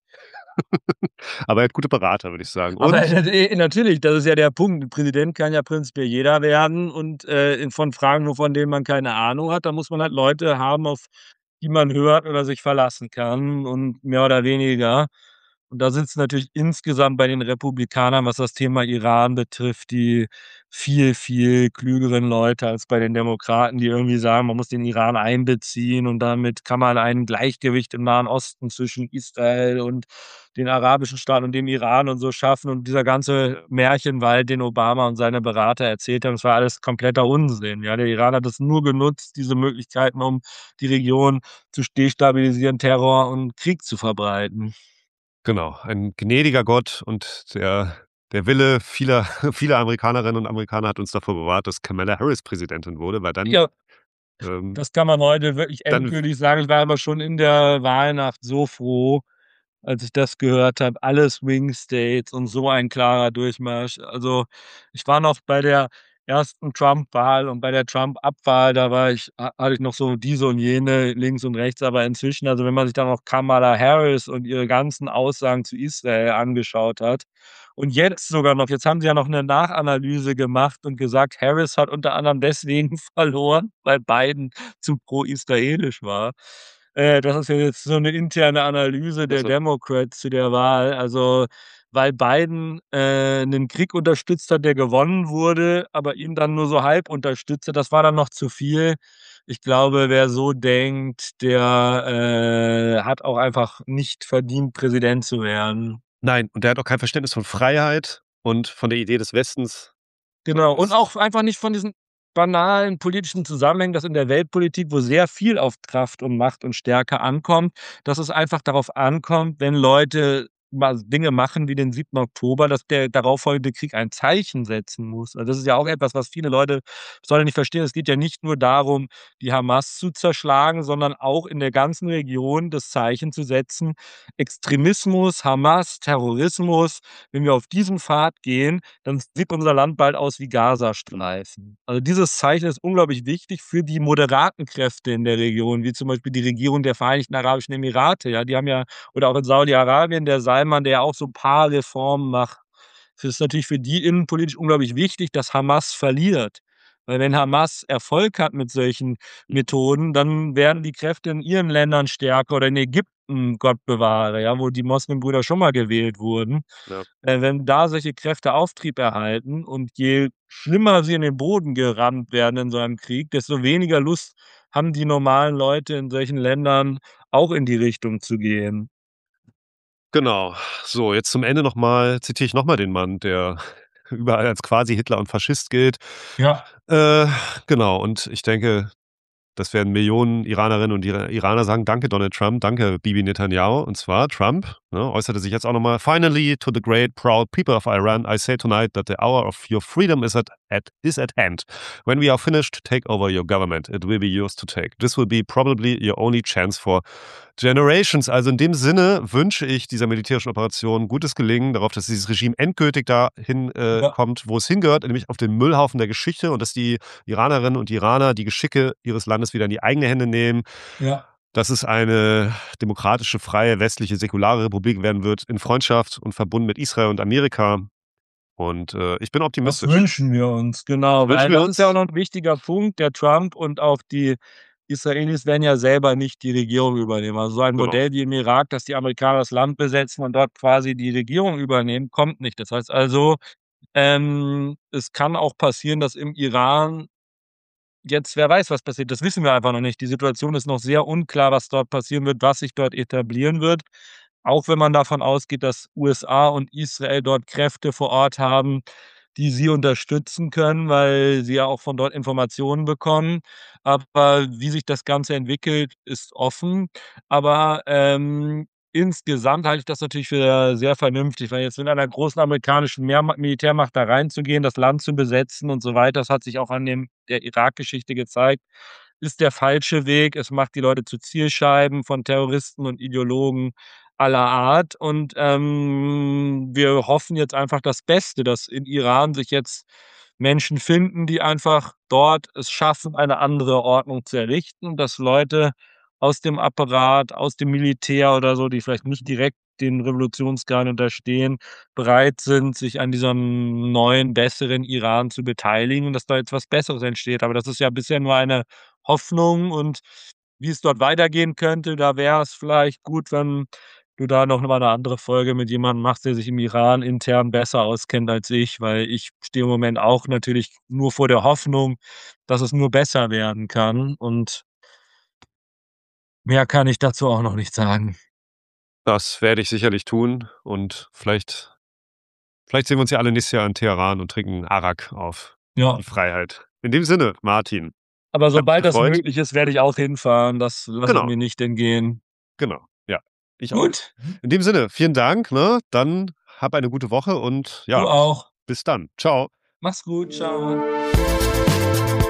aber er hat gute Berater, würde ich sagen. Aber Und äh, natürlich, das ist ja der Punkt. Präsident kann ja prinzipiell jeder werden und, äh, in von Fragen, nur von denen man keine Ahnung hat, da muss man halt Leute haben, auf die man hört oder sich verlassen kann und mehr oder weniger. Und da sind's natürlich insgesamt bei den Republikanern, was das Thema Iran betrifft, die viel, viel klügeren Leute als bei den Demokraten, die irgendwie sagen, man muss den Iran einbeziehen und damit kann man ein Gleichgewicht im Nahen Osten zwischen Israel und den arabischen Staaten und dem Iran und so schaffen. Und dieser ganze Märchenwald, den Obama und seine Berater erzählt haben, das war alles kompletter Unsinn. Ja, der Iran hat es nur genutzt, diese Möglichkeiten, um die Region zu destabilisieren, Terror und Krieg zu verbreiten. genau, ein gnädiger Gott und der der Wille vieler vieler Amerikanerinnen und Amerikaner hat uns davor bewahrt, dass Kamala Harris Präsidentin wurde, weil dann, Ja, ähm das kann man heute wirklich dann endgültig sagen. Ich war aber schon in der Wahlnacht so froh, als ich das gehört habe, alle Swing States und so ein klarer Durchmarsch. Also, ich war noch bei der ersten Trump-Wahl und bei der Trump-Abwahl, da war ich ha hatte ich noch so diese und jene links und rechts, aber inzwischen, also, wenn man sich dann noch Kamala Harris und ihre ganzen Aussagen zu Israel angeschaut hat und jetzt sogar noch, jetzt haben sie ja noch 'ne Nachanalyse gemacht und gesagt, Harris hat unter anderem deswegen verloren, weil Biden zu pro-israelisch war. Äh, das ist ja jetzt so 'ne interne Analyse der also, Democrats zu der Wahl. Also, weil Biden, äh, 'nen Krieg unterstützt hat, der gewonnen wurde, aber ihn dann nur so halb unterstützt hat, das war dann noch zu viel. Ich glaube, wer so denkt, der, äh, hat auch einfach nicht verdient, Präsident zu werden. Nein, und der hat auch kein Verständnis von Freiheit und von der Idee des Westens. Genau, und Das auch einfach nicht von diesen banalen politischen Zusammenhängen, dass in der Weltpolitik, wo sehr viel auf Kraft und Macht und Stärke ankommt, dass es einfach darauf ankommt, wenn Leute mal Dinge machen wie den siebten Oktober, dass der darauffolgende Krieg ein Zeichen setzen muss. Also, das ist ja auch etwas, was viele Leute sollen nicht verstehen. Es geht ja nicht nur darum, die Hamas zu zerschlagen, sondern auch in der ganzen Region das Zeichen zu setzen: Extremismus, Hamas, Terrorismus, wenn wir auf diesen Pfad gehen, dann sieht unser Land bald aus wie Gazastreifen. Also, dieses Zeichen ist unglaublich wichtig für die moderaten Kräfte in der Region, wie zum Beispiel die Regierung der Vereinigten Arabischen Emirate, ja? Die haben ja oder auch in Saudi-Arabien, der Salman, der ja auch so 'n paar Reformen macht. Das ist natürlich für die innenpolitisch unglaublich wichtig, dass Hamas verliert. Weil wenn Hamas Erfolg hat mit solchen Methoden, dann werden die Kräfte in ihren Ländern stärker oder in Ägypten, Gott bewahre, ja, wo die Moslembrüder schon mal gewählt wurden. Ja. Äh, wenn da solche Kräfte Auftrieb erhalten und je schlimmer sie in den Boden gerammt werden in so einem Krieg, desto weniger Lust haben die normalen Leute in solchen Ländern auch in die Richtung zu gehen. Genau. So, jetzt zum Ende noch mal zitiere ich noch mal den Mann, der überall als Quasi-Hitler und Faschist gilt. Ja. Äh, genau, und ich denke, das werden Millionen Iranerinnen und Ira Iraner sagen: „Danke, Donald Trump, danke, Bibi Netanyahu.“ Und zwar Trump, ne, äußerte sich jetzt auch noch mal: „Finally, to the great, proud people of Iran, I say tonight that the hour of your freedom is at at is at hand. When we are finished, take over your government. It will be yours to take. This will be probably your only chance for generations.“ Also, in dem Sinne wünsche ich dieser militärischen Operation gutes Gelingen, darauf, dass dieses Regime endgültig dahin, äh, Ja. kommt, wo es hingehört, nämlich auf den Müllhaufen der Geschichte und dass die Iranerinnen und Iraner die Geschicke ihres Landes wieder in die eigene Hände nehmen. Ja. Dass es eine demokratische, freie, westliche, säkulare Republik werden wird in Freundschaft und verbunden mit Israel und Amerika. Und, äh, ich bin Das optimistisch. wünschen wir uns, genau, Wünschen weil wir das ist ja auch uns. noch 'n wichtiger Punkt. Der Trump und auch die Israelis werden ja selber nicht die Regierung übernehmen. Also, so ein Genau. Modell wie im Irak, dass die Amerikaner das Land besetzen und dort quasi die Regierung übernehmen, kommt nicht. Das heißt also, ähm, es kann auch passieren, dass im Iran jetzt wer weiß, was passiert. Das wissen wir einfach noch nicht. Die Situation ist noch sehr unklar, was dort passieren wird, was sich dort etablieren wird. Auch wenn man davon ausgeht, dass U S A und Israel dort Kräfte vor Ort haben, die sie unterstützen können, weil sie ja auch von dort Informationen bekommen. Aber wie sich das Ganze entwickelt, ist offen. Aber, ähm, insgesamt halte ich das natürlich für sehr vernünftig, weil jetzt mit einer großen amerikanischen Mehrma Militärmacht da reinzugehen, das Land zu besetzen und so weiter, das hat sich auch an dem der Irak-Geschichte gezeigt, ist der falsche Weg. Es macht die Leute zu Zielscheiben von Terroristen und Ideologen aller Art. Und, ähm, wir hoffen jetzt einfach das Beste, dass in Iran sich jetzt Menschen finden, die einfach dort es schaffen, eine andere Ordnung zu errichten, dass Leute aus dem Apparat, aus dem Militär oder so, die vielleicht nicht direkt den Revolutionsgarden unterstehen, bereit sind, sich an diesem neuen, besseren Iran zu beteiligen und dass da jetzt was Besseres entsteht. Aber das ist ja bisher nur eine Hoffnung und wie es dort weitergehen könnte, da wäre es vielleicht gut, wenn du da noch mal 'ne andere Folge mit jemandem machst, der sich im Iran intern besser auskennt als ich, weil ich stehe im Moment auch natürlich nur vor der Hoffnung, dass es nur besser werden kann und mehr kann ich dazu auch noch nicht sagen. Das werde ich sicherlich tun und vielleicht vielleicht sehen wir uns ja alle nächstes Jahr in Teheran und trinken Arak auf Ja. die Freiheit. In dem Sinne, Martin, Aber hat mich sobald das gefreut. möglich ist, werde ich auch hinfahren. Das lasse ich Genau. mir nicht entgehen. Genau, ja, ich auch. Gut. In dem Sinne, vielen Dank, ne? Dann hab eine gute Woche und Du ja, auch. bis dann. Tschau. Mach's gut. Tschau.